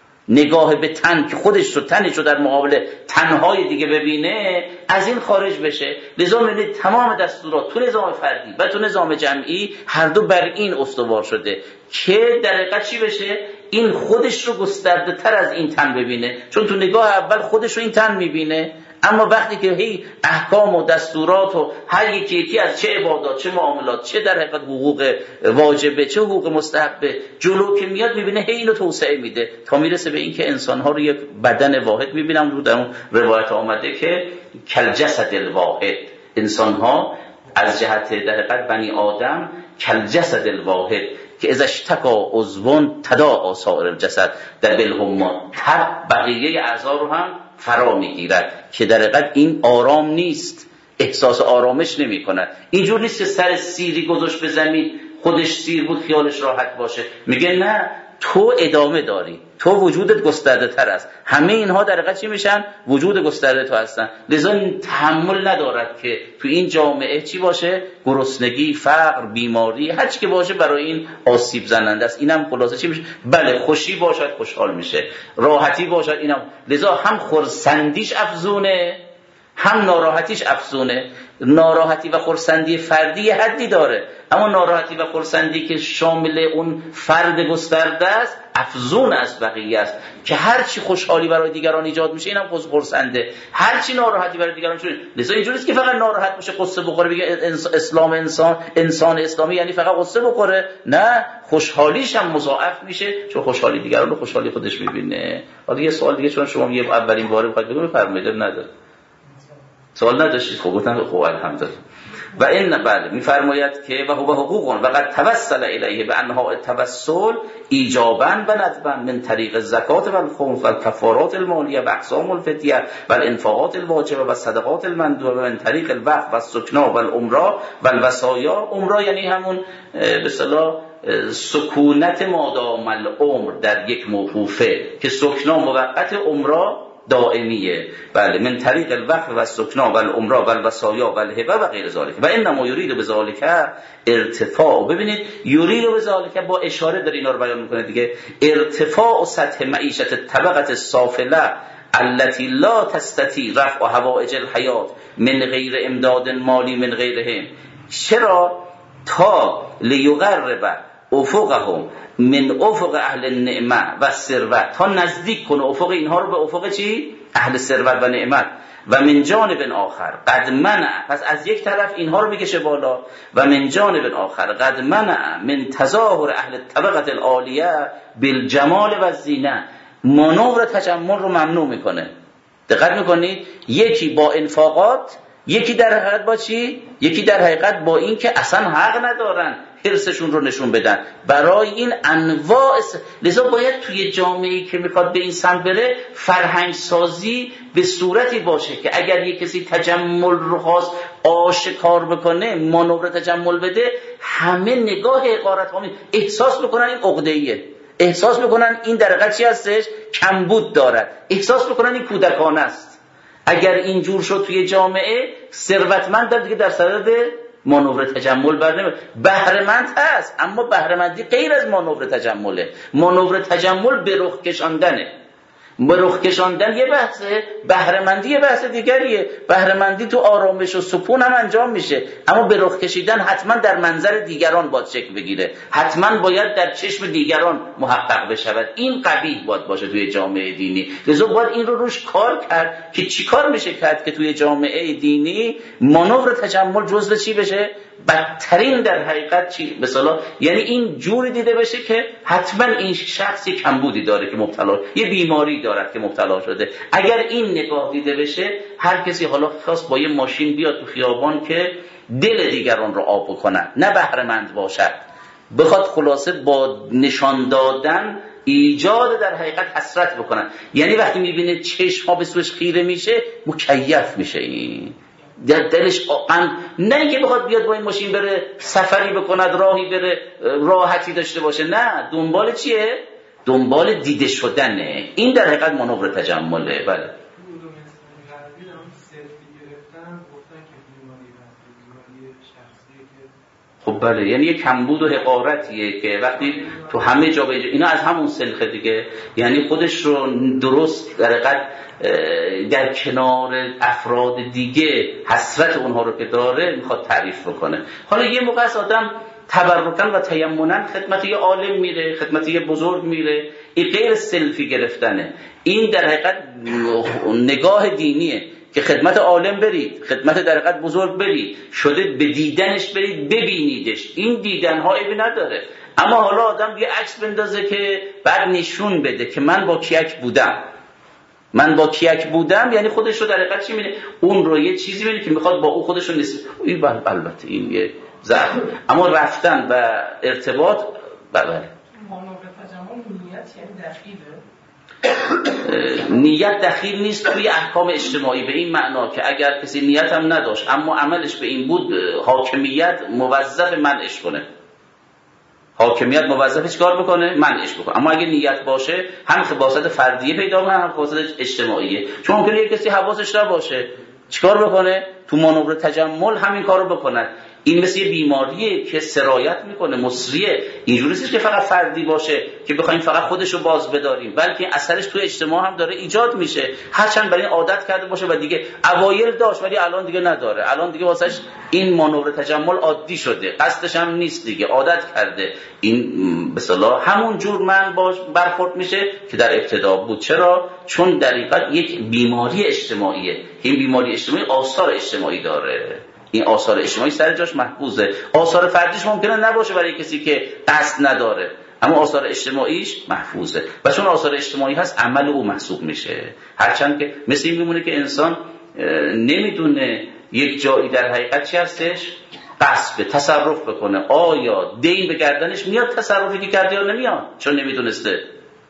نگاه به تن که خودش رو تنش رو در مقابل تنهای دیگه ببینه، از این خارج بشه. لذا می‌بینید تمام دستورات تو نظام فردی و تو نظام جمعی هر دو بر این استوار شده که در حقیقت چی بشه؟ این خودش رو گسترده تر از این تن ببینه، چون تو نگاه اول خودش رو این تن میبینه، اما وقتی که هی احکام و دستورات و هر یکی یکی از چه عبادات، چه معاملات، چه در حقیقت حقوق واجبه، چه حقوق مستحبه جلو که میاد، میبینه هی اینو توسعه میده تا میرسه به این که انسانها رو یک بدن واحد میبینم. رو در اون روایت آمده که کل جسد الواحد، انسانها از جهت در حقیقت بنی آدم کل جسد الواحد که اذا اشتکا عضو تداعی سایر الجسد در بالحما، تب بقیه اعضا رو هم فرا میگیرد، که در حقیقت این آرام نیست، احساس آرامش نمی کند. اینجور نیست که سر سیری گذاشت به زمین، خودش سیر بود خیالش راحت باشه. میگه نه، تو ادامه داری، تو وجودت گسترده تر است. همه اینها در حقیقت چی میشن؟ وجود گسترده تو هستن. لذا تحمل ندارد که تو این جامعه چی باشه؟ گرسنگی، فقر، بیماری، هر چی که باشه برای این آسیب زننده است. اینم خلاصه چی میشه؟ بله خوشی باشد خوشحال میشه، راحتی باشد اینم. لذا هم خرسندیش افزونه، هم ناراحتیش افزونه. ناراحتی و خرسندی فردی حدی داره، اما ناراحتی و خرسندی که شامل اون فرد گسترده است افزون از بقیه است، که هر چی خوشحالی برای دیگران ایجاد میشه اینم خرسنده، هر چی ناراحتی برای دیگران شده. لذا اینجوری است که فقط ناراحت باشه قصه بخوره بگه اسلام انسان انسان اسلامی یعنی فقط قصه بخوره، نه، خوشحالیش هم مضاعف میشه چون خوشحالی دیگران رو خوشحالی خودش میبینه. حالا یه سوال دیگه، چون شما یه اولین باره بخواید بگم بفرمایید، نداره سوال نداشتید؟ خب گفتم خب الحمدلله. و این بله میفرماید که و هو حقوق و قد توسل الیه به انها التوسل ایجابا و ندبا من طریق الزکات و الخمس و الکفارات المالیه و اقسام الفدیه و الانفاقات الواجبه و الصدقات المندوبه و من طریق الوقف و السکنا و العمره و الوصایا. عمره یعنی همون به اصطلاح سکونت مادام العمر در یک موقوفه، که سکنا موقت، عمره دائمیه. بله، من طریق الوقف و السکنا و العمره و الوصایا و الهبه و غیر ذالک. و انما یرید بذالک ارتفاع. ببینید یرید بذالک با اشاره در اینا رو بیان میکنه دیگه، ارتفاع سطح معیشت طبقه السافله التي لا تستطيع رفع حوائج الحیات من غیر امداد مالی من غیرهم. چرا؟ تا لیقرب افقهم من افق اهل النعمه و ثروت، تا نزدیک کنه افق اینها رو به افق چی؟ اهل ثروت و نعمت. و من جانب آخر قد منع، پس از یک طرف اینها رو میکشه بالا، و من جانب آخر قد منع من تظاهر اهل الطبقه العالیه بالجمال و الزینه، مانور تجمل رو ممنوع میکنه. دقت میکنید؟ یکی با انفاقات، یکی در حقیقت با چی؟ یکی در حقیقت با این که اصلا حق ندارن حرصشون رو نشون بدن برای این انواع. لذا باید توی جامعه‌ای که میخواد به این سمت بره فرهنگ سازی به صورتی باشه که اگر یک کسی تجمل رو خواست آشکار بکنه، مانور تجمل بده، همه نگاه حقارت آمیز احساس بکنن این عقده‌ایه، احساس بکنن این در حقیقت چی هستش؟ کمبود دارد، احساس بکنن این کودکانه است. اگر اینجور شد توی جامعه، ثروتمند دیگه در صدد مانور تجمل برنامه، بهره‌مند هست اما بهره‌مندی غیر از مانور تجمله. مانور تجمل به رخ کشاندنه، به رخ کشاندن یه بحثه، بهره‌مندی یه بحث دیگریه. بهره‌مندی تو آرامش و سکون هم انجام میشه، اما به رخ کشیدن حتما در منظر دیگران باید شکل بگیره، حتما باید در چشم دیگران محقق بشود. این قبیح باید باشه توی جامعه دینی. لذا باید این رو روش کار کرد که چی کار میشه کرد که توی جامعه دینی مانور تجمل جزء چی بشه؟ بدترین در حقیقت چی؟ مثلا یعنی این جوری دیده بشه که حتما این شخص یک کمبودی داره که مبتلا، یه بیماری دارد که مبتلا شده. اگر این نگاه دیده بشه، هر کسی حالا خاص با یه ماشین بیاد تو خیابان که دل دیگران رو آب بکنن، نه بهره‌مند باشد، بخواد خلاصه با نشان دادن ایجاد در حقیقت حسرت بکنن. یعنی وقتی میبینه چشم ها به سوش خیره میشه مکیف میشه، این در دلش غم، نه اینکه بخواد بیاد با این ماشین بره سفری بکند، راهی بره، راحتی داشته باشه، نه، دنبال چیه؟ دنبال دیده شدنه. این در حقیقت مانور تجمله. بله خب بله، یعنی یه کمبود و حقارتیه که وقتی تو همه جا به اینا از همون سلخه دیگه، یعنی خودش رو درست در حقیقت در کنار افراد دیگه حسرت اونها رو که داره میخواد تعریف بکنه. حالا یه موقع از آدم تبرکن و تیمنن خدمت یه عالم میره، خدمت یه بزرگ میره، این غیر سلفی گرفتنه، این در حقیقت نگاه دینیه که خدمت عالم برید، خدمت در حقیقت بزرگ برید، شده به دیدنش برید، ببینیدش، این دیدنها عیبی نداره. اما حالا آدم یه عکس بندازه که بعد نشون بده که من با کیک بودم، من با کیک بودم، یعنی خودش رو در حقیقت چی می‌بینه؟ اون رو یه چیزی می‌بینه که میخواد با اون خودش رو نسبت، این البته این یه ضعف، اما رفتن و ارتباط بله. مانور تجمل نیت یعنی دخیله؟ نیت دخیل نیست توی احکام اجتماعی به این معنا که اگر کسی نیت هم نداشت اما عملش به این بود، حاکمیت موظف منعش کنه، حاکمیت موظف چیکار بکنه؟ منعش بکنه. اما اگه نیت باشه هم خباثت فردیه پیدا کنه هم خباثت اجتماعیه، چون ممکنه کسی حواسش نباشه چیکار بکنه؟ تو مانور تجمل همین کارو بکنه. این مثل یه بیماریه که سرایت میکنه، مصریه، اینجوری نیست که فقط فردی باشه که بخوایم فقط خودشو باز بداریم، بلکه اثرش توی اجتماع هم داره ایجاد میشه، هرچند برای این عادت کرده باشه و دیگه اوایل داشت ولی الان دیگه نداره، الان دیگه واسش این مانور تجمل عادی شده، قصدش هم نیست دیگه، عادت کرده. این به اصطلاح همون جور من باش برخورد میشه که در ابتدا بود. چرا؟ چون در حقیقت یک بیماری اجتماعیه، این بیماری اجتماعی آثار اجتماعی داره، این آثار اجتماعی سر جاش محفوظه. آثار فردیش ممکنه نباشه برای کسی که قصد نداره، اما آثار اجتماعیش محفوظه و چون آثار اجتماعی هست عمل او محسوب میشه. هرچند که مثل این میمونه که انسان نمیدونه یک جایی در حقیقت چی هستش، قصد تصرف بکنه، آیا دین به گردنش میاد تصرفی که کرده یا نمیاد، چون نمیدونسته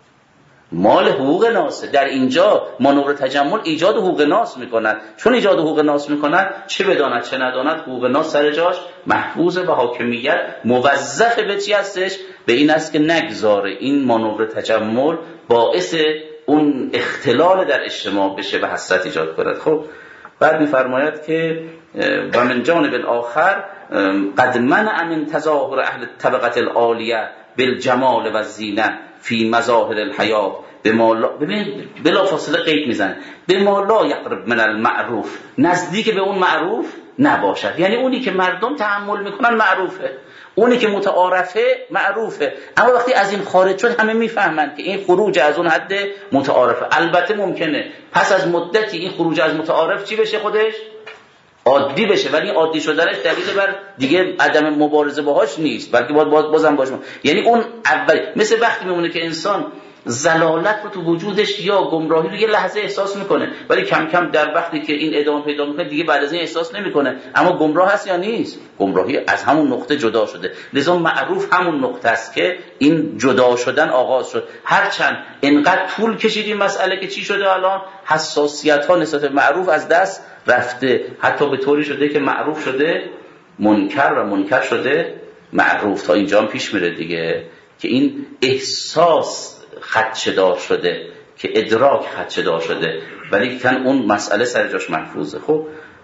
مال حقوق ناسه. در اینجا مانور تجمل ایجاد حقوق ناس میکنن، چون ایجاد حقوق ناس میکنن چه بداند چه نداند حقوق ناس سر جاش محفوظه و حاکمیت موظف به چی هستش؟ به این است که نگذاره این مانور تجمل باعث اون اختلال در اجتماع بشه و حسرت ایجاد کند. خب بعد میفرماید که و من جانب الاخر قد منع من تظاهر اهل الطبقه العالیه بالجمال و زینه فی مظاهر الحیات به مالا، ببین بلا فاصله قید میزنه، به مالا یقرب من المعروف، نزدیک به اون معروف نباشد. یعنی اونی که مردم تحمل میکنن معروفه، اونی که متعارفه معروفه، اما وقتی از این خارج شد همه میفهمن که این خروج از اون حد متعارفه. البته ممکنه پس از مدتی این خروج از متعارف چی بشه؟ خودش عادی بشه، ولی عادی شدنش دلیل بر دیگه عدم مبارزه باهاش نیست، بلکه باید بازم باشه. یعنی اون اولی مثل وقتی میمونه که انسان زلالت رو تو وجودش یا گمراهی رو یه لحظه احساس میکنه، ولی کم کم در وقتی که این ادامه پیدا میکنه دیگه بعد از این احساس نمیکنه، اما گمراه هست یا نیست؟ گمراهی از همون نقطه جدا شده. لذا معروف همون نقطه است که این جدا شدن آغاز شد. هرچند انقدر طول کشید این مسئله که چی شده الان حساسیت ها نسبت به معروف از دست رفته، حتی به طوری شده که معروف شده منکر و منکر شده معروف. تا اینجا هم پیش میره دیگه که این احساس خدشه‌دار شده، که ادراک خدشه‌دار شده، ولی کن اون مسئله سر جاش محفوظه. خب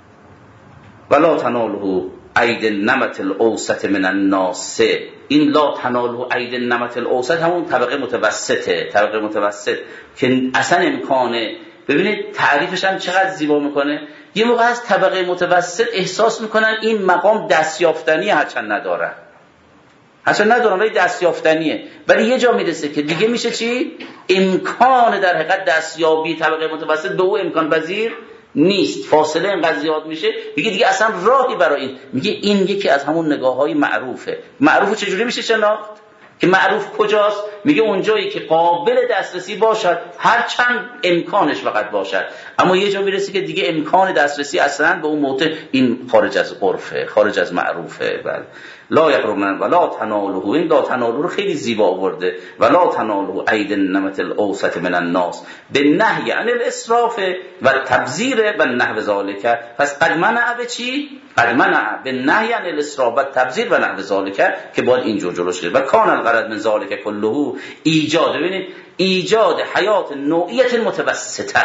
ولا تناله اید النمط الاوسط من الناس، این لا تناله اید النمط الاوسط همون طبقه متوسطه، طبقه متوسط که اصلا امکانه، ببینید تعریفش هم چقدر زیبا میکنه. یه موقع از طبقه متوسط احساس میکنن این مقام دستیافتنی، هرچند نداره، هرچند ندارم ولی دستیافتنیه، ولی یه جا میرسه که دیگه میشه چی؟ امکان در حقیقت دستیابی طبقه متوسط به او امکان پذیر نیست، فاصله اینقدر زیاد میشه، میگه دیگه اصلا راهی برای این، میگه این یکی از همون نگاه‌های معروفه. معروف چجوری میشه شناخت؟ که معروف کجاست؟ میگه اونجایی که قابل دسترسی باشد، هرچند امکانش فقط باشد، اما یه جا میرسی که دیگه امکان دسترسی اصلا به اون موضع این خارج از عرفه، خارج از معروفه. بله لا یقربن ولا تنالوا، این لا تنالوا رو خیلی زیبا آورده، ولا تنالوا اید النمط الاوسط من الناس بالنهی عن الاسراف و تبذیر و نحو ذالک. پس قد منع به چی؟ قد منع بالنهی عن الاسراف و تبذیر و نحو ذالک که باید اینجور جلوش گرفت. و کان الغرض من ذالک کله ایجاد، ببینید ایجاد حیات نوعیت متوسطه،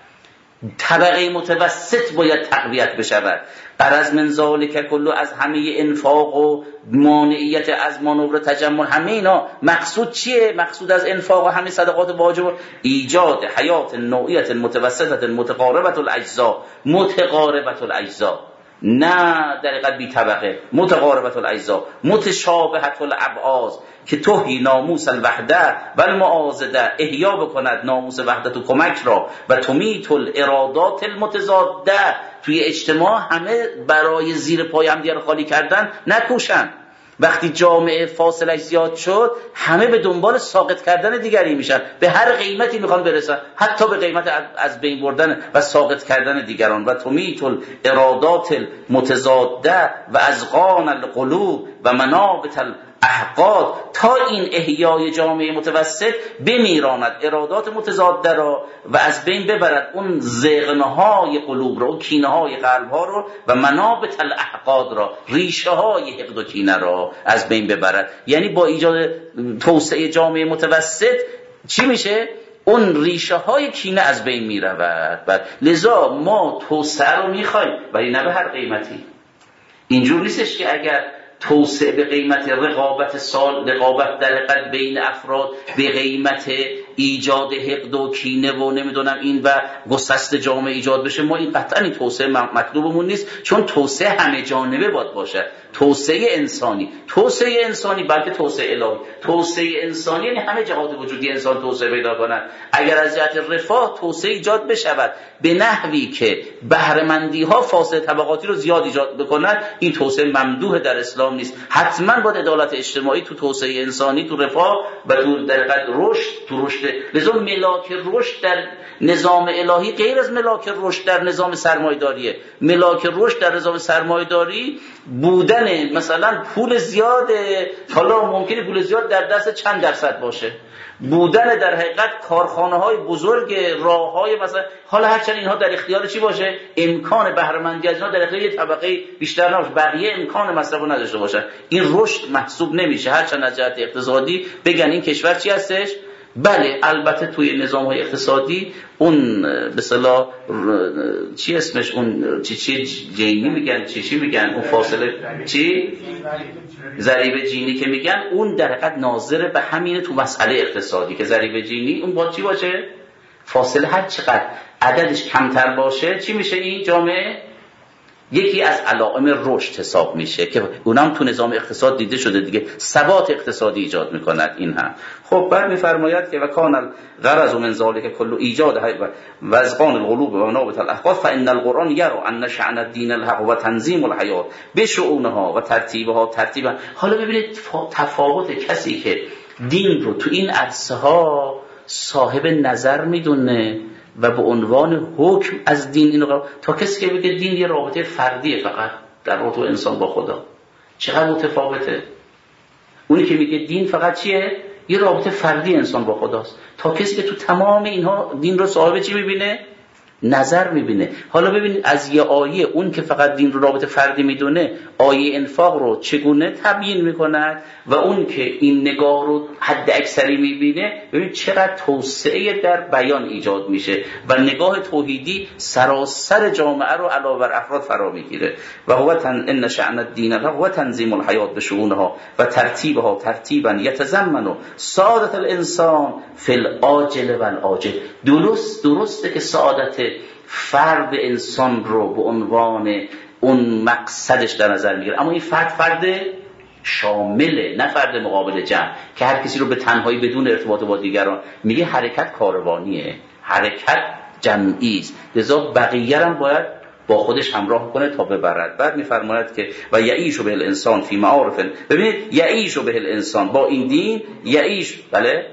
طبقه متوسط باید تقویت بشود. غرض من ذالک کله از همه انفاق و مانعیت از مانور تجمل، همه اینا مقصود چیه؟ مقصود از انفاق و همه صدقات واجب ایجاد حیات نوعیت متوسطه متقاربه الاجزا، متقاربه الاجزا، نه در بی طبقه، متقاربه الاجزا، متشابهه الابعاض که توهی ناموس الوحده و المعاضده، احیا بکند ناموس وحدت و کمک را، و تمیت الارادات المتضاده. توی اجتماع همه برای زیر پای هم دیگر خالی کردن نکوشن. وقتی جامعه فاصلش زیاد شد همه به دنبال ساقط کردن دیگری میشن، به هر قیمتی میخوان برسن، حتی به قیمت از بین بردن و ساقط کردن دیگران. و تمیت الارادات المتضاده و ازغان القلوب و منابت احقاد، تا این احیای جامعه متوسط بمیراند ارادات متضاده را و از بین ببرد اون زغنهای قلوب را و کینه های قلب ها را و منابت الاحقاد را، ریشه های حقد و کینه را از بین ببرد. یعنی با ایجاد توسعه جامعه متوسط چی میشه؟ اون ریشه های کینه از بین می رود. لذا ما توسعه رو میخوایم ولی نه به هر قیمتی. اینجور نیستش که اگر توسعه به قیمت رقابت سال رقابت در حقیقت بین افراد به قیمت ایجاد حقد و کینه و نمیدونم این و گسست جامعه ایجاد بشه، ما این قطعا این توسعه مطلوبمون نیست، چون توسعه همه جانبه باید باشه. توسعه انسانی، توسعه انسانی بلکه توسعه الهی. توسعه انسانی یعنی همه جهات وجودی انسان توسعه پیدا کنند. اگر از جهت رفاه توسعه ایجاد بشود به نحوی که بهره‌مندی ها فاصله طبقاتی رو زیاد ایجاد بکنند، این توسعه ممدوح در اسلام نیست. حتما باید عدالت اجتماعی تو توسعه انسانی، تو رفاه و تو در حقیقت رشد، تو رشد. لذا ملاک رشد در نظام الهی غیر از ملاک رشد در نظام سرمایه‌داریه. ملاک رشد در نظام سرمایه‌داری بودن مثلا پول زیاده، حالا ممکنه پول زیاد در دست چند درصد باشه، بودن در حقیقت کارخانه‌های بزرگ، راه‌های مثلا، حالا هرچند اینها در اختیار چی باشه؟ امکان بهره مندی از اینها در اختیار یک طبقه بیشتر نباشه، بقیه امکان مصرف رو نداشته باشن، این رشد محسوب نمیشه. هرچند از جهت اقتصادی بگن این کشور چی هستش؟ بله، البته توی نظام‌های اقتصادی اون به اصطلاح چی اسمش، اون چی چی جینی میگن، چی چی میگن، اون فاصله چی ضریب جینی که میگن، اون در حقیقت ناظر به همینه تو مسئله اقتصادی که ضریب جینی اون با چی باشه؟ فاصله هر چقدر عددش کمتر باشه چی میشه؟ این جامعه یکی از علائم رشد حساب میشه که اونم تو نظام اقتصاد دیده شده دیگه، ثبات اقتصادی ایجاد میکند. این هم خب بعد میفرماید که و کان الغرض من ذلک کل ایجاد و ازغان القلوب و منابت الاحقاد فان القرآن یرى ان شأن الدین الحق و تنظیم الحیات بشؤونها و ترتیبها ترتیبا. حالا ببینید تفاوت کسی که دین رو تو این عرصه ها صاحب نظر میدونه و به عنوان حکم از دین اینو، تا کسی که بگه دین یه رابطه فردیه فقط در رابطه انسان با خدا. چقدر متفاوته. اونی که میگه دین فقط چیه؟ یه رابطه فردی انسان با خداست، تا کسی که تو تمام اینها دین رو صاحب چی میبینه؟ نظر میبینه. حالا ببینید از یه آیه اون که فقط دین رو رابطه فردی میدونه آیه انفاق رو چگونه تبیین میکند و اون که این نگاه رو حد اکثری میبینه، ببینید چقدر توسعه در بیان ایجاد میشه و نگاه توحیدی سراسر جامعه رو علاوه بر افراد فرا میگیره. و هو تن ان شأن الدین و تنظیم الحیات بشؤونها و ترتیبها ترتیبا یتضمن سعادت الانسان فی العاجل و الآجل. درست درسته که سعادت فرد انسان رو به عنوان اون مقصدش در نظر میگیره، اما این فرد فرد شامله، نه فرد مقابل جمع که هر کسی رو به تنهایی بدون ارتباط با دیگران. میگه حرکت کاروانیه، حرکت جمعی است، لذا بقیه هم باید با خودش همراه کنه تا ببرد. بعد میفرماید که و یعیش به الانسان فی معارف، ببینید یعیش به الانسان با این دین یعیش، بله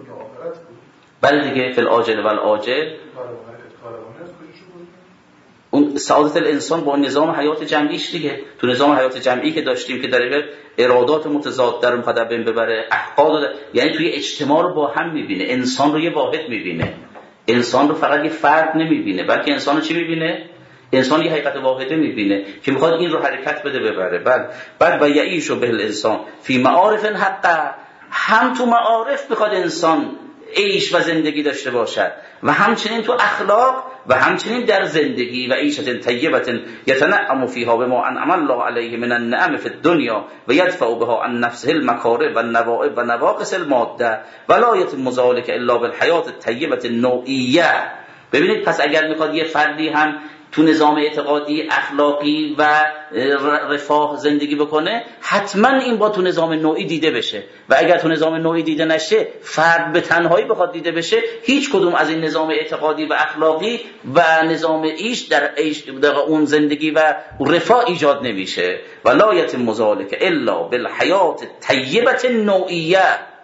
بله دیگه فی العاجل و الآجل. اون سعادت الانسان با نظام حیات جمعیش دیگه. تو نظام حیات جمعی که داشتیم که در واقع ارادات متضاد در مقدم بین ببره، احقاد، یعنی توی اجتماع رو با هم میبینه، انسان رو یه واحد میبینه، انسان رو فقط یه فرد نمیبینه، بلکه انسان رو چی میبینه؟ انسان یه حقیقت واحده میبینه که میخواد این رو حرکت بده ببره. بعد بعد و یعیش به الانسان فی معارف حق، هم تو معارف بخواد انسان عیش و زندگی داشته باشد و همچنین تو اخلاق و همچنین در زندگی و عیشت طیبت یتنعم فیها بما انعم الله علیه من النعم فی الدنیا و یدفع بها عن نفسه المکاره و النوائب و نواقص الماده ولا یتم ذلک الا بالحیات الطیبه النوعیه. ببینید پس اگر میخواد یه فردی هم تو نظام اعتقادی، اخلاقی و رفاه زندگی بکنه، حتما این با تو نظام نوعی دیده بشه و اگر تو نظام نوعی دیده نشه، فرد به تنهایی بخواد دیده بشه، هیچ کدوم از این نظام اعتقادی و اخلاقی و نظام ایش در, ایش در اون زندگی و رفاه ایجاد نمیشه. ولا یتم ذلک الا بالحیات الطیبه النوعیه.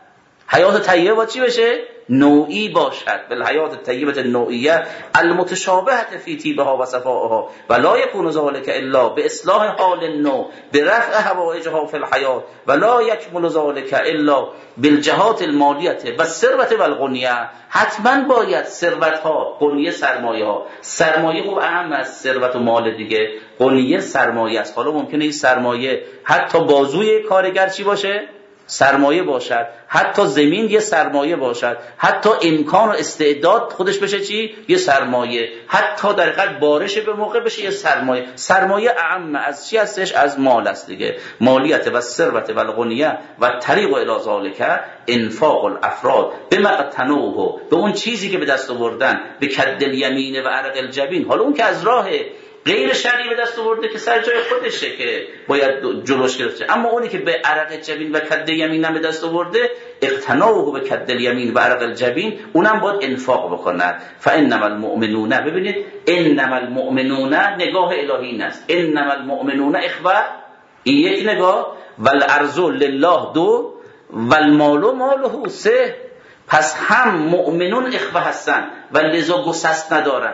حیات طیبه با چی بشه؟ نوعی باشد. بالحیات الطیبه النوعیه المتشابهه فی طیبها و صفائها و لا یکون ذلک الا باصلاح حال النوع برفع حوائجها فی الحیات و لا یکمل ذلک الا بالجهات المالیه و الثروه و الغنیه. حتما باید ثروت ها، غنیه، سرمایه ها، سرمایه خوب اهم از ثروت و مال دیگه، غنیه سرمایه است. حالا ممکنه این سرمایه حتی بازوی کارگر چی باشه؟ سرمایه باشد، حتی زمین یه سرمایه باشد، حتی امکان و استعداد خودش بشه چی؟ یه سرمایه، حتی در حقیقت بارش به موقع بشه یه سرمایه. سرمایه اعم از چی هستش؟ از مال است دیگه. مالیت و ثروت و الغنیه و طریق الی ذلک انفاق الافراد بمقتنوه، به اون چیزی که به دست آوردن، به کد الیمین و عرق الجبین. حالا اون که از راه غیر شرعی به دست آورده که سر جای خودشه که باید جلوش گرفته، اما اونی که به عرق الجبین و کد الیمین هم به دست آورده، اقتناؤه به کد الیمین و عرق الجبین، اونم باید انفاق بکنند. فانما المؤمنون، ببینید انما المؤمنون نگاه الهی است. انما المؤمنون اخوه، این یک نگاه، والارض لله دو، والمال ماله سه. پس هم مؤمنون اخوه هستن و لذا گسست ندارن،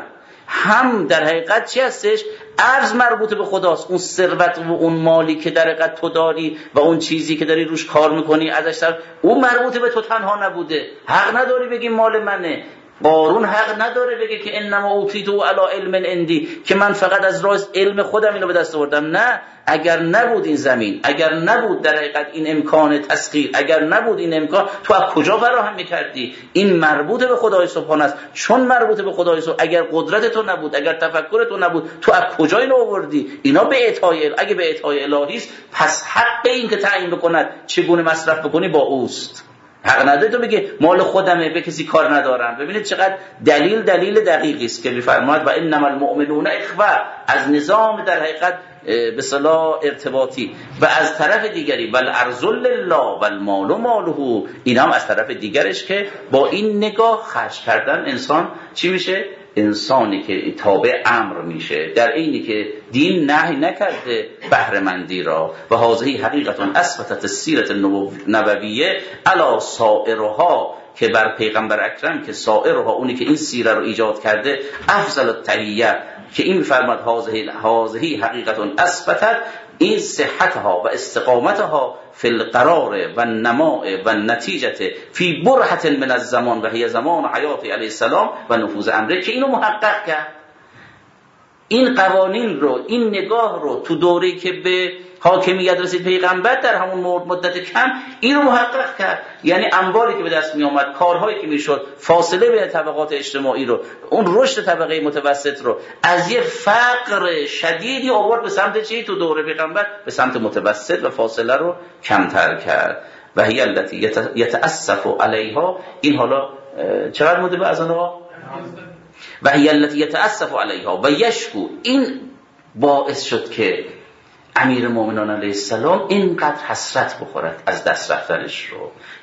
هم در حقیقت چی هستش؟ ارز مربوط به خداست. اون ثروت و اون مالی که در حقیقت تو داری و اون چیزی که داری روش کار میکنی ازش سر، اون مربوط به تو تنها نبوده. حق نداری بگی مال منه. قارون حق نداره بگه که انما اوتیتو علی علم عندی، که من فقط از راه علم خودم اینو به دست آوردم. نه، اگر نبود این زمین، اگر نبود در حقیقت این امکان تسخیر، اگر نبود این امکان، تو از کجا فراهم می‌کردی؟ این مربوط به خدای سبحانه است. چون مربوط به خدای سبحانه، اگر قدرت تو نبود، اگر تفکر تو نبود، تو از کجا اینو آوردی؟ اینا به اعطای، اگه به اعطای الهی است، پس حق این که تعیین بکند چگونه مصرف بکنی با اوست. حق نداره تو بگی مال خودمه، به کسی کار ندارم. ببینید چقدر دلیل دلیل دقیقی است که می‌فرماید و انما المؤمنون اخوه، از نظام در حقیقت به اصطلاح ارتباطی، و از طرف دیگری والارض لله والمال ماله، این هم از طرف دیگرش که با این نگاه خرج کردن انسان چی میشه؟ انسانی که تابع امر میشه، در اینی که دین نهی نکرده بهره مندی را. و هذه حقیقت اثبتت السیرة النبویه علی سائرها، که بر پیغمبر اکرم که سائرها، اونی که این سیره رو ایجاد کرده، افضل التحیه، که این فرماد هذه هذه حقیقت اثبتت، این صحتها و استقامتها فی القرار و النماء و النتیجه فی برهة من الزمان و هی زمان حیات علیه السلام و نفوذ امره، که اینو محقق کرد. این قوانین رو، این نگاه رو تو دوره‌ای که به حاکمیت رسید پیغمبر، در همون مدت کم اینو محقق کرد. یعنی اموالی که به دست می آمد، کارهایی که میشد، فاصله بین طبقات اجتماعی رو، اون رشد طبقه متوسط رو از یه فقر شدیدی آورد به سمت چی؟ تو دوره پیغمبر به سمت متوسط، و فاصله رو کمتر کرد. و هی التي یتأسف علیها، این حالا چقدر مده به اذان ها؟ و هی التي یتأسف علیها و یشکو، این باعث شد که امیر مومنان علیه السلام اینقدر حسرت بخورد از دست رفتنش رو.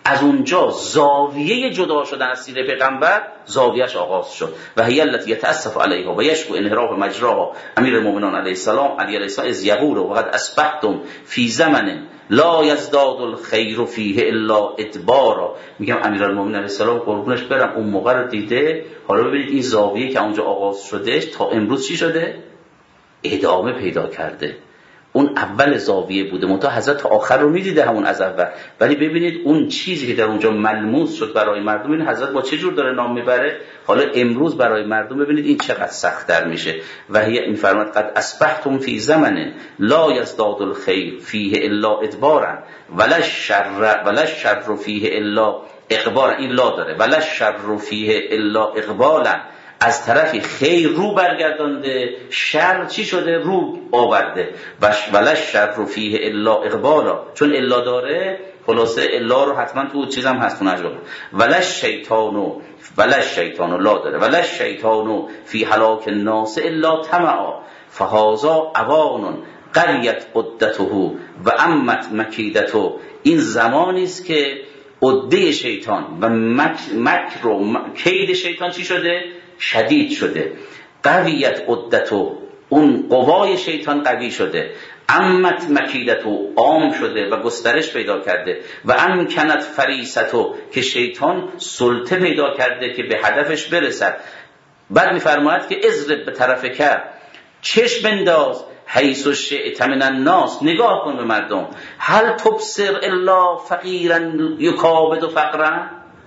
از اونجا زاویه جدا شدن از سیر پیغمبر زاویهش آغاز شد. و هی التي يتاسف علیها و یشکو انحراف مجراها امیر المؤمنین علیه السلام علی علیه السلام از یقول و قد اصبحتم فی زمن لا یزداد الخیر فیه الا ادبارا. میگم امیرالمومنین علیه السلام قربونش برم اون موقع رو دیده، حالا ببینید این زاویه که اونجا آغاز شدهش تا امروز چی شده؟ ادامه پیدا کرده. اون اول زاویه بوده، منتها حضرت تا آخر رو میدیده همون از اول، ولی ببینید اون چیزی که در اونجا ملموس شد برای مردم، این حضرت با چه جور داره نام میبره. حالا امروز برای مردم ببینید این چقدر سخت‌تر میشه. و هی این فرماد قد اصبحتم فی زمن لا یزداد الخیر فیه الا ادبارا ولا الشر ولا الشر فیه الا اقبارا. این لا داره ولا الشر فیه الا اقبالا، از طرفی خیر رو برگردانده، شر چی شده؟ رو آورده. ولا الشر فیه الا اقبالا، چون الا داره خلاصه الا رو حتما تو چیزم هست اون اجرا. ولا الشیطانو ولا الشیطانو لا داره ولا الشیطانو فی هلاک الناس الا طمعا فهذا اوان قریت عدته و امت مکیدته. این زمانی است که عده شیطان و مکر و کید شیطان چی شده؟ شدید شده. قویت عدتو، اون قوای شیطان قوی شده. امت مکیدتو، عام شده و گسترش پیدا کرده. و امکنت فریستو، که شیطان سلطه پیدا کرده که به هدفش برسد. بعد میفرماید که اضرب به طرف که، چشم بنداز حیث الشئت من الناس، نگاه کن به مردم. هل تبصر الا فقیرا یکابد فقرا،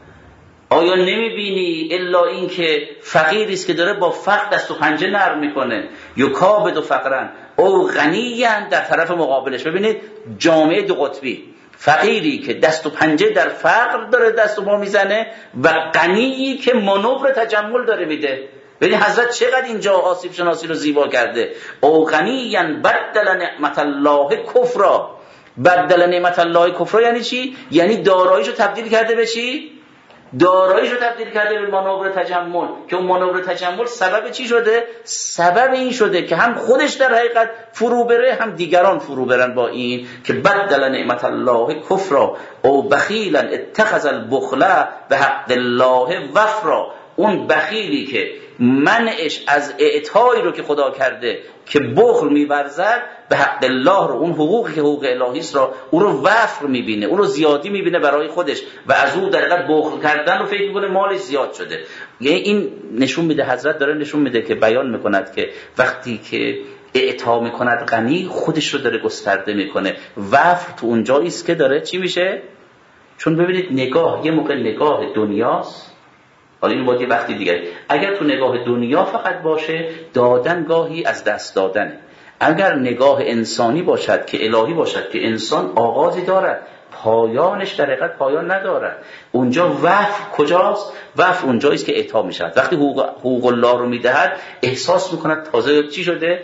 آیا نمیبینی الا این که فقیری است که داره با فقر دست و پنجه نرم میکنه. یکابد و فقرن او غنیان در طرف مقابلش. ببینید جامعه دو قطبی، فقیری که دست و پنجه در فقر داره دست و پا میزنه و غنیی که مانور تجمل داره میده. ببین حضرت چقدر اینجا آسیب شناسی رو زیبا کرده. او غنیان بدل نعمت الله کفرا. بدل نعمت الله کفرا یعنی چی؟ یعنی داراییشو تبدیل کرده به چی؟ داراییشو تبدیل کرده به مانور تجمل، که اون مانور تجمل سبب چی شده؟ سبب این شده که هم خودش در حقیقت فرو بره، هم دیگران فرو برن با این. که بدل نعمت الله کفرا او بخیلا اتخذ البخل به حق الله وفرا. اون بخیلی که منعش از اعطایی رو که خدا کرده که بخل می‌ورزد، به حق الله رو، اون حقوقی که حقوق الهی است را، اون رو وفر می‌بینه، اون رو زیادی می‌بینه برای خودش و از اون در حقیقت بخل کردن رو فکر می‌کنه مالش زیاد شده. یعنی این نشون میده، حضرت داره نشون میده که بیان می‌کند که وقتی که اعطا می‌کند غنی، خودش رو داره گسترده می‌کنه. وفر تو اون جایی است که داره چی میشه؟ چون ببینید نگاه یه موقع نگاه دنیاست، حالا این باید یه وقتی دیگه. اگر تو نگاه دنیا فقط باشه، دادن گاهی از دست دادنه. اگر نگاه انسانی باشد که الهی باشد که انسان آغازی دارد، پایانش در حقیقت پایان ندارد، اونجا وفر کجاست؟ وفر اونجایی است که اعطا میشود. وقتی حقوق, حقوق الله رو میدهد، احساس میکند تازه چی شده؟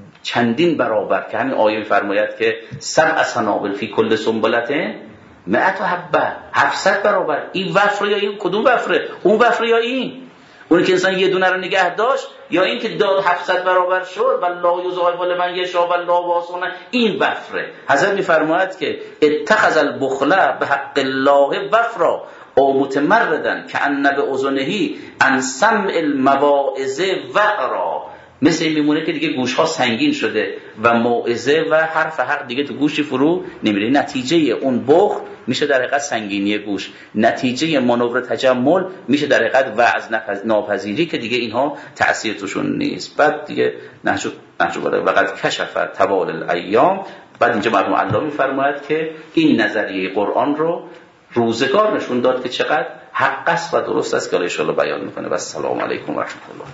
چندین برابر. که همین آیه میفرماید که سبع سنابل فی کل سنبلة مئت حبه، هفتصد برابر. این وفر یا این کدوم وفره؟ اون وفر یا این؟ اون که انسان یه دونه رو نگه داشت، یا این که داد هفتصد برابر شد؟ والله یضاعف لمن یشاء والله واسع. این وفره. حضرت میفرماید که اتخذ البخل به حق الله وفرا او متمردن که ان به اذنه عن سمع المواعظ وقرا. مثل این میمونه که دیگه گوشها سنگین شده و موعظه و حرف حق دیگه تو گوشی فرو نمیره. نتیجه اون بخل میشه در حقیقت سنگینی گوش، نتیجه مانور تجمل میشه در حقیقت وعظ ناپذیری که دیگه اینها تأثیر توشون نیست. بعد دیگه نهجو نهجو باره وقت کشف طوال الایام. بعد اینجا مرحوم الله میفرماید که این نظریه قرآن رو روزگار نشون داد که چقدر حق است و درست است، که الله انشاءالله بیان میکنه. و السلام علیکم و رحمت الله.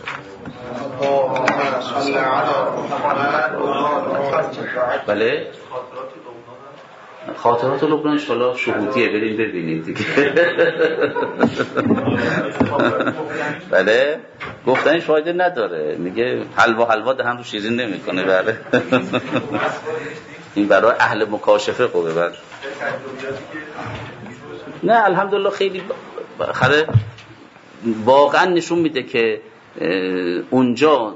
بله خاطرات لبنان انشاءالله شهودیه، بریم ببینید دیگه. بله گفتنش فایده نداره، میگه حلوا حلوا دهن رو شیرین نمیکنه. بله این برای اهل مکاشفه خوبه. بله نه الحمدلله خیلی خره واقعا نشون میده که اونجا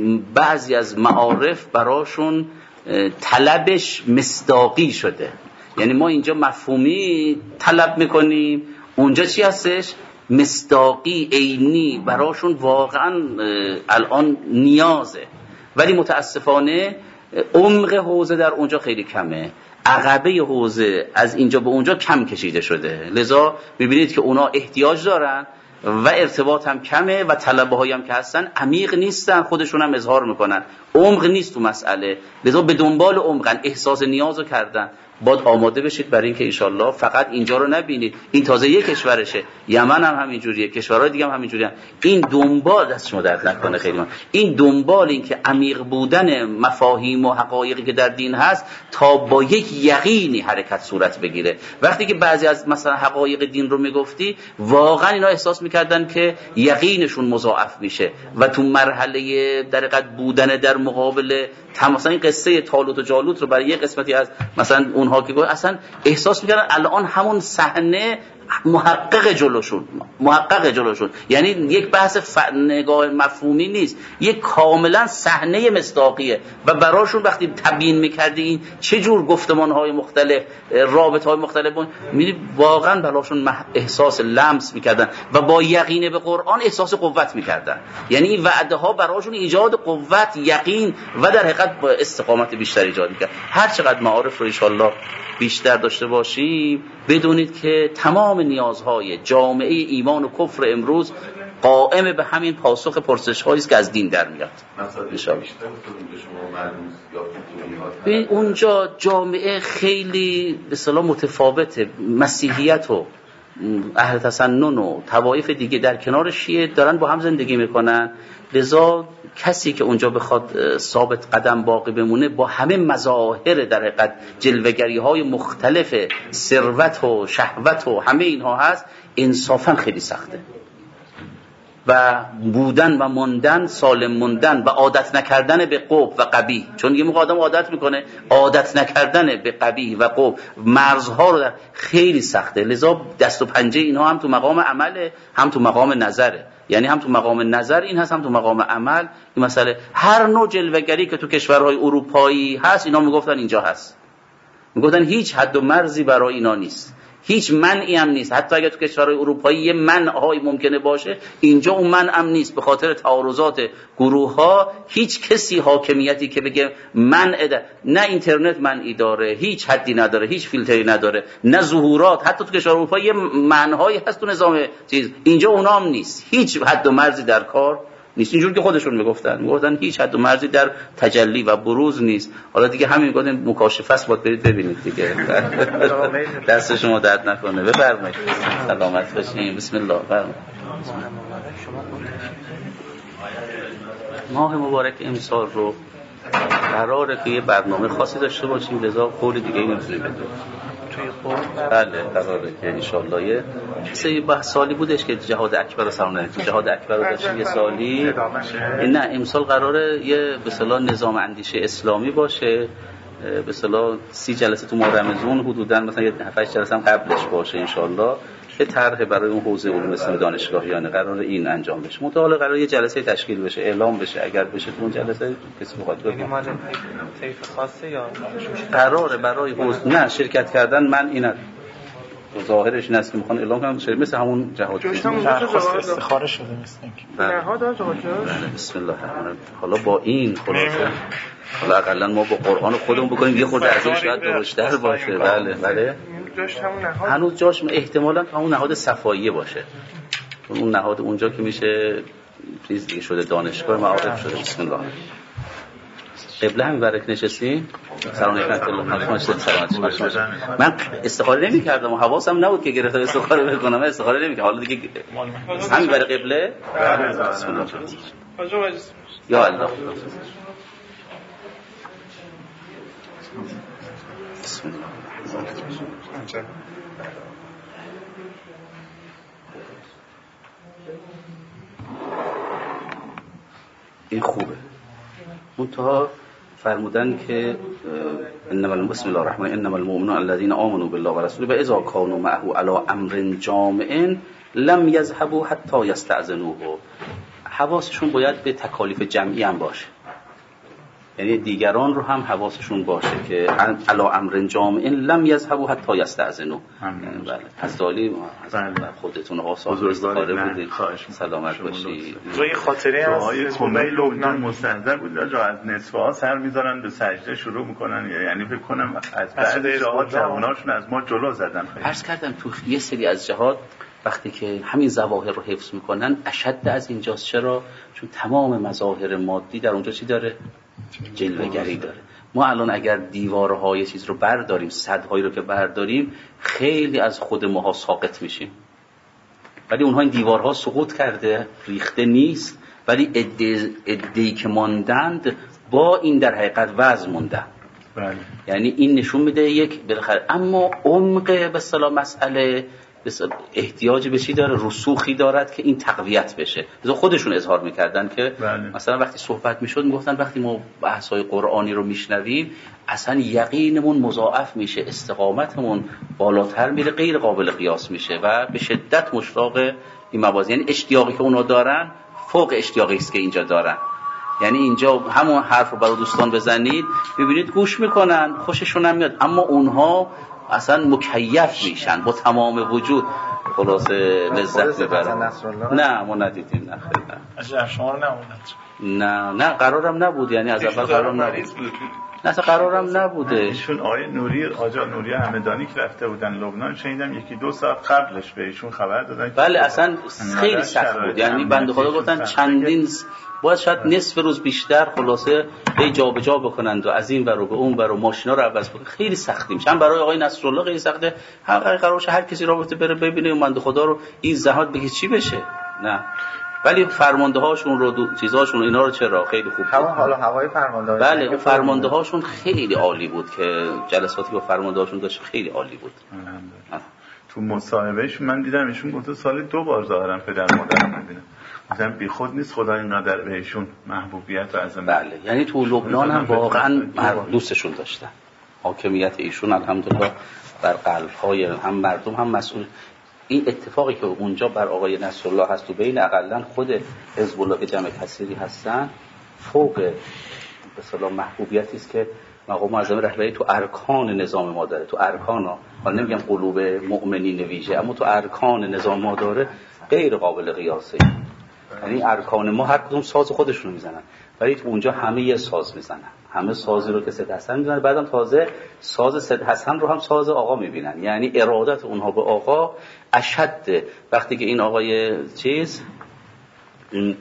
بعضی از معارف براشون طلبش مصداقی شده. یعنی ما اینجا مفهومی طلب میکنیم، اونجا چی هستش؟ مصداقی، عینی، براشون واقعا الان نیازه. ولی متاسفانه عمق حوزه در اونجا خیلی کمه، عقبه حوزه از اینجا به اونجا کم کشیده شده، لذا میبینید که اونا احتیاج دارن و ارتباط هم کمه و طلبه هایی هم که هستن عمیق نیستن، خودشون هم اظهار میکنن عمق نیست تو مسئله، لذا به دنبال عمقن، احساس نیازو کردن. باید آماده بشید برای اینکه انشالله فقط اینجا رو نبینید، این تازه یک کشورشه، یمن هم همینجوریه، کشورهای دیگه هم همینجوریه. این دنبال دست شما درد نکنه خیلی من این دنبال این که عمیق بودن مفاهیم و حقایقی که در دین هست تا با یک یقینی حرکت صورت بگیره. وقتی که بعضی از مثلا حقایق دین رو میگفتی واقعا اینا احساس میکردن که یقینشون مضاعف میشه و تو مرحله در حقیقت بودن در مقابل مثلا این قصه طالوت و جالوت رو برای یک قسمتی از مثلا اونها که گفت اصلا احساس میکردن الان همون صحنه محقق جلوشون محقق جلوشون یعنی یک بحث ف... نگاه مفهومی نیست، یک کاملا صحنه مصداقیه و براشون وقتی تبیین میکردی این چه جور گفتمانهای مختلف، رابطهای مختلف، میبینی واقعا براشون احساس لمس میکردن و با یقین به قرآن احساس قوت میکردن. یعنی این وعده ها براشون ایجاد قوت، یقین و در حقیقت استقامت بیشتر ایجاد میکرد. هر چقدر معارف رو ان شاء الله بیشتر داشته باشیم بدونید که تمام نیازهای جامعه ایمان و کفر امروز قائم به همین پاسخ پرسش‌هایی است که از دین در میاد. ببین اونجا جامعه خیلی به اصطلاح متفاوته، مسیحیت و اهل تسنن و طوایف دیگه در کنار شیعه دارن با هم زندگی میکنن، لذا کسی که اونجا بخواد ثابت قدم باقی بمونه با همه مظاهر در حقیقت جلوه‌گری های مختلف ثروت و شهوت و همه اینها هست، انصافا خیلی سخته و بودن و موندن، سالم موندن و عادت نکردن به قبح و قبیح، چون یه موقع آدم عادت میکنه، عادت نکردن به قبیح و قبح مرزها رو در خیلی سخته. لذا دست و پنجه اینها هم تو مقام عمله هم تو مقام نظره، یعنی هم تو مقام نظر این هست هم تو مقام عمل این مسئله. هر نوع جلوه‌گری که تو کشورهای اروپایی هست اینا میگفتن اینجا هست، میگفتن هیچ حد و مرزی برای اینا نیست، هیچ منعی هم نیست، حتی اگر تو کشورهای اروپایی یه منع‌های ممکنه باشه اینجا اون منع هم نیست. به خاطر تعارضات گروه‌ها هیچ کسی حاکمیتی که بگه منع ده. نه اینترنت منعی داره، هیچ حدی نداره، هیچ فیلتری نداره، نه ظهورات، حتی تو کشورهای اروپایی یه منع‌هایی هست تو نظام چیز، اینجا اونا هم نیست، هیچ حد و مرزی در کار نیست. اینجور که خودشون میگفتن میگفتن هیچ حد و مرزی در تجلی و بروز نیست. حالا دیگه همین میگفتن مکاشفه است، باید برید ببینید دیگه. دست شما درد نکنه، بفرمایید. سلامت باشین. بسم الله. بفرمایید. ماه مبارک امسال رو قراره که یه برنامه خاصی داشته باشیم، لذا قول دیگه ای نمی‌تونیم بدیم. توی قول بله قراره که ان شاء الله یه سه بحث سالی بودش که جهاد اکبر رو سرانه جهاد اکبر رو داشتیم یه سالی. نه امسال قراره یه به اصطلاح نظام اندیشه اسلامی باشه، به اصطلاح سی جلسه تو ماه رمضان حدوداً مثلا یه هفت جلسه هم قبلش باشه ان شاء الله که طرح برای اون حوزه علوم اسلامی دانشگاهیانه قرار این انجام بشه. متعال قرار یه جلسه تشکیل بشه، اعلام بشه، اگر بشه تو اون جلسه کسی بخواد بگه مال طیف خاصه یا قراره برای حوزه نه شرکت کردن من اینا ظاهرش این است که میخوان اعلام کنن شده مثل همون جهاد درخواست استخاره شده مثل اینکه نهاد آجا بسم الله الرحمن الرحیم. حالا با این خلاصه حالا اقلا ما با قرآن خودمون بکنیم یه خورده ازش شاید درشتر باشه. بله بله جاش همون نهاد هنوز جاش احتمالاً همون نهاد صفاییه باشه، اون نهاد اونجا که میشه چیز دیگه شده دانشگاه معارف شده. بسم الله. قبله هم برک نشستی؟ سلام علیکم الله سلامت. من استخاره نمی کردم و حواسم نبود که گرفتم استخاره بکنم، من استخاره نمی کردم. حالا دیگه همین برای قبله. بسم الله. یا الله. بسم الله. این خوبه. منتها فرمودن که انما بسم الله الرحمن انما المؤمنون الذين آمنوا بالله ورسوله واذا كانوا معه على امر جامع لم يذهبوا حتى يستأذنوه. حواسشون باید به تکالیف جمعی هم باشه. یعنی دیگران رو هم حواسشون باشه که علا امر جامع لم یذهبوا حتی یستأذنوا. بله از دالی خودتون آسان استفاده بودید. سلامت باشید. روی خاطره از قومه لبنان مستنظر بود را از نصف ها سر میذارن به سجده شروع میکنن، یعنی فکر کنم از بعضی جهات جواناشون از ما جلو زدن. عرض کردم تو یه سری از جهات وقتی که همین ظواهر رو حفظ میکنن اشد از اینجاست. چرا؟ چون تمام مظاهر مادی در اونجا چی داره؟ جلوه‌گری داره. ما الان اگر دیوارهای چیز رو برداریم، سدهایی رو که برداریم، خیلی از خود ماها ساقط میشیم، ولی اونها این دیوارها سقوط کرده، ریخته نیست، ولی عده‌ای که ماندند با این در حقیقت وضع موندن. بله. یعنی این نشون میده یک بالاخره، اما عمق به اصطلاح مسئله احتیاج به چی داره؟ رسوخی دارد که این تقویت بشه. مثلا خودشون اظهار میکردن که بله. مثلا وقتی صحبت میشد میگفتن وقتی ما بحث‌های قرآنی رو میشنویم اصلا یقینمون مضاعف میشه، استقامتمون بالاتر میره، غیر قابل قیاس میشه و به شدت مشتاق این مباحث، یعنی اشتیاقی که اونا دارن فوق اشتیاقی است که اینجا دارن. یعنی اینجا همون حرف رو برای دوستان بزنید ببینید گوش میکنن، خوششون هم میاد، اما اونها اصلا مکیف میشن با تمام وجود، خلاصه لذت میبرن. نه ما ندیدیم. نه خیلی نه از شما نموند. نه نه قرارم نبود، یعنی از اول قرارم نبود. نه اصلا قرارم نبوده. ایشون آقای نوری آجا نوری همدانی که رفته بودن لبنان، شنیدم یکی دو ساعت قبلش به ایشون خبر دادن. بله اصلا خیلی سخت بود، یعنی بنده خدا گفتن چندین باید شاید نصف روز بیشتر خلاصه به جابجا بکنند و از این ور و به اون ور و ماشینا رو عوض بکنن. خیلی سختی میشه. برای آقای نصرالله خیلی سخته. هر قرار باشه هر کسی رابطه بره ببینه و بنده خدا رو این زحمت بگه چی بشه. نه ولی فرمانده هاشون رو دو... چیزاشون رو اینا رو چرا خیلی خوب همون حالا هوای فرمانده ها. بله اون فرمانده هاشون خیلی عالی بود که جلساتی با فرمانده هاشون داشت، خیلی عالی بود. تو مصاحبهش من دیدم ایشون گفت سال دو بار ظاهرا پدر مادرم میبینم. مثلا بی خود نیست خدا اینقدر بهشون محبوبیت و عظمت. بله یعنی تو لبنان هم واقعا دوستشون داشتن. حاکمیت ایشون الحمدلله بر قلب‌های هم مردم هم مسئول. این اتفاقی که اونجا بر آقای نصرالله هست و بین اقلن خود حزب الله که جمع کثیری هستن، فوق به اصطلاح محبوبیتی است که مقام معظم رهبری تو ارکان نظام ما داره. تو ارکان ها، حالا نمیگم قلوب مؤمنین ویژه، اما تو ارکان نظام ما داره غیر قابل قیاسه. یعنی ارکان ما هر کدوم ساز خودشونو میزنن، ولی تو اونجا همه یه ساز میزنن، همه سازی رو که سید حسن میزنن، بعدم تازه ساز سید حسن رو هم ساز آقا میبینن. یعنی ارادت اونها به آقا اشد. وقتی که این آقای چیز این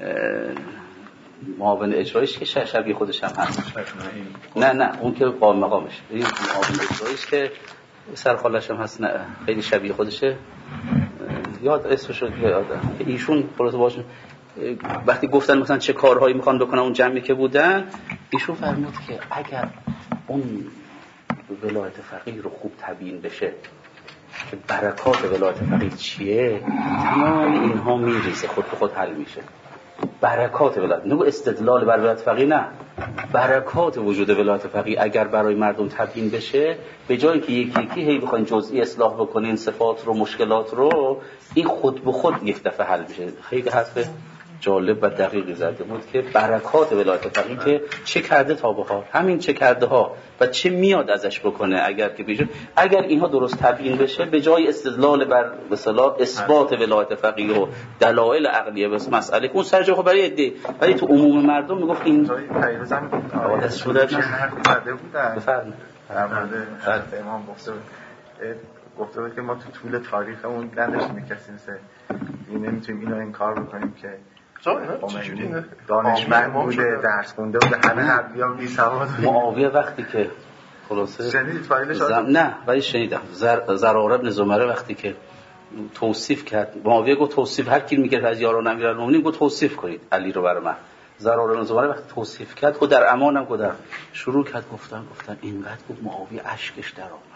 معاون اجرایش که شبیه خودش هم هست، نه نه اون که قائم مقامش، این معاون اجرایش که سرخالش هم هست، نه خیلی شبیه خودشه، یاد اسمش رو یادم که ایشون خلاص باشون وقتی گفتن مثلا چه کارهایی میخوان بکنن اون جمعی که بودن، ایشون فرمود که اگر اون ولایت فقیه رو خوب تبیین بشه که برکات ولایت فقیه چیه، تمام اینها میریزه، خود به خود حل میشه. برکات ولایت، نه استدلال بر ولایت فقیه، نه برکات وجود ولایت فقیه اگر برای مردم تبیین بشه، به جایی که یکی یکی هی بخواین جزئی اصلاح بکنین صفات رو مشکلات رو، این خود به خود یک دفعه حل میشه. خیلی حرف جالب و دقیقی زده بود که برکات ولایت فقیه که چه کرده تا به حال، همین چه کرده ها و چه میاد ازش بکنه اگر که بیجا اگر اینها درست تبیین بشه، به جای استدلال بر به اصطلاح اثبات ولایت فقیه و دلایل عقلیه بس مسئله که اون سرجا خب برای عده، ولی تو عموم مردم میگفت این پیروزم حوادث شده چه حرفی زده بودن بفرمایید در مورد حضرت امام گفته بود گفته بود که ما تو طول تاریخمون نداشتیم کسی مثل این، نمیتونیم اینو انکار بکنیم که دانشمند بوده، درس خونده بوده، همه حرفیا بی سواد. معاویه وقتی که خلاصه شنیدید فایلش؟ زم... نه ولی شنیدم. زر... زراره بن زمره وقتی که توصیف کرد، معاویه گفت توصیف هر کی میگه از یاران امیرالمومنین گفت توصیف کنید علی رو برای من. زراره بن زمره وقتی توصیف کرد گفت در امانم گفت در شروع کرد گفتن گفتن اینقدر گفت معاویه اشکش در آمد،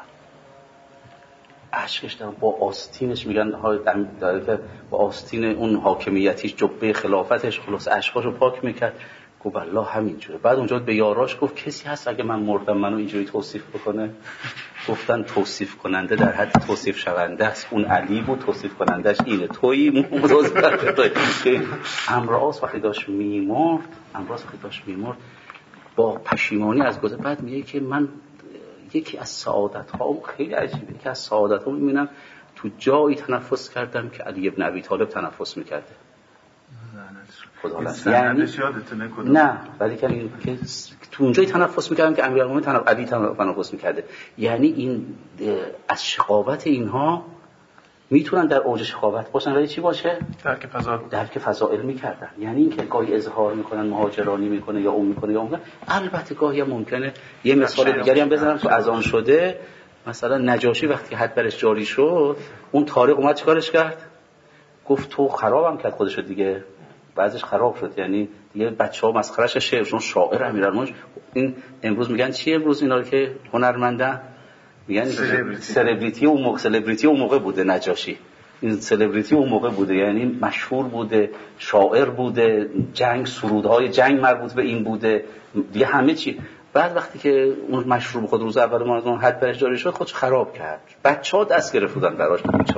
اشکش در با آستینش میگن داره که با آستین اون حاکمیتیش جبه خلافتش خلاص اشکاشو پاک میکرد. گفت والله همینجوره. بعد اونجا به یاراش گفت کسی هست اگه من مردم منو اینجوری توصیف بکنه؟ گفتن توصیف کننده در حد توصیف شونده است، اون علی بود توصیف کنندش اینه، تویی موضوع امراض وقتی داشت میمرد امراض وقتی داشت میمرد با پشیمانی از گذشته. بعد میگه که من یکی از سعادت ها، خیلی عجیبه، یکی از سعادت ها میبینم تو جایی تنفس کردم که علی ابن ابی طالب تنفس میکرده. خدا یعنی نه ولی که این که تو اونجایی تنفس میکردم که امیرالمومنین تنفس علی تنفس میکرده. یعنی این از شقاوت اینها میتونن در اوج شقاوت باشن ولی چی باشه؟ درک فضائل درک فضائل میکردن. یعنی اینکه گاهی اظهار میکنن مهاجرانی میکنه یا اون میکنه یا اون میکنه. البته گاهی هم ممکنه یه مثال دیگری هم بزنم تو اذان شده، مثلا نجاشی وقتی حد برش جاری شد اون طارق اومد چیکارش کرد؟ گفت تو خرابم کرد خودشو دیگه، بعضیش خراب شد. یعنی دیگه بچه‌ها مسخرهش شعر، چون شاعر امیرالمومنین. این امروز میگن چی؟ امروز اینا رو که هنرمندن میگن سلبریتی اون موقع، سلبریتی اون موقع بوده نجاشی. این سلبریتی اون موقع بوده، یعنی مشهور بوده، شاعر بوده، جنگ سرودهای جنگ مربوط به این بوده دیگه همه چی. بعد وقتی که اون مشروب خود روز اول ما از اون حد برش جاری شد خودش خراب کرد، بچه‌ها دست گرفتن براش.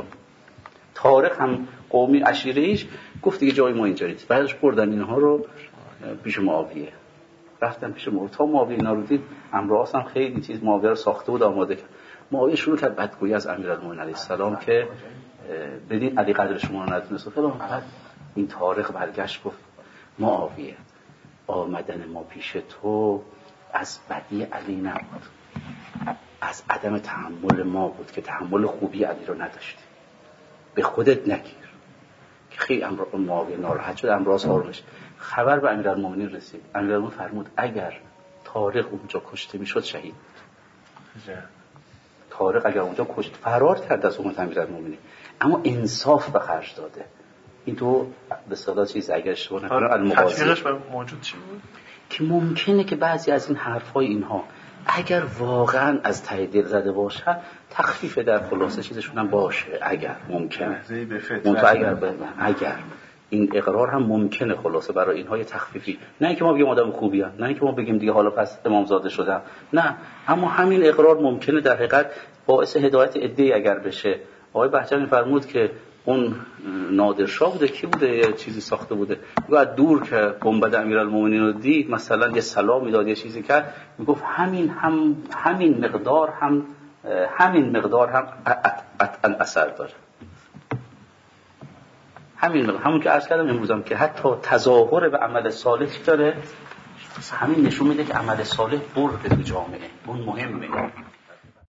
طارق هم قومی عشیره‌ایش گفت دیگه جای ما اینجا نیست. بعدش بردن اینها رو پیش معاویه، رفتن پیش معاویه. تا معاویه اینا رو دید، امراض هم خیلی چیز معاویه رو ساخته بود آماده کرد. معاویه شروع کرد بدگویی از امیرالمومنین علیه السلام که بدین علی قدر شما رو ندونست. بعد این طارق برگشت گفت معاویه آمدن ما پیش تو از بدی علی نبود، از عدم تحمل ما بود که تحمل خوبی علی رو نداشتی. به خودت نگیر. که خیلی امر معاویه ناراحت شد، امراض آرومش. خبر به امیرالمومنین رسید. امیرالمومنین فرمود اگر طارق اونجا کشته میشد شهید بود. طارق اگر اونجا کشت فرار کرد از امت امیرالمومنین، اما انصاف به خرج داده. این تو به اصطلاح چیز اگر اشتباه نکنم المغازی تطبیقش موجود چی بود؟ که ممکنه که بعضی از این حرفای اینها اگر واقعا از ته دل زده باشن تخفیف در خلاصه چیزشون هم باشه، اگر ممکنه منتها اگر ب... اگر این اقرار هم ممکنه خلاصه برای اینها یه تخفیفی، نه اینکه ما بگیم آدم خوبی ام، نه اینکه ما بگیم دیگه حالا پس امامزاده شدم، نه، اما همین اقرار ممکنه در حقیقت باعث هدایت عده‌ای اگر بشه. آقای بهجت فرمود که اون نادرشاه بوده کی بوده یه چیزی ساخته بوده، میگه از دور که گنبد امیرالمومنین رو دید مثلا یه سلامی داد یه چیزی کرد، میگفت همین هم همین مقدار هم همین مقدار هم قطعا اثر داره. همین مقدار، همون که عرض کردم امروزم که حتی تظاهر به عمل صالح داره، همین نشون میده که عمل صالح برده تو جامعه، اون مهمه.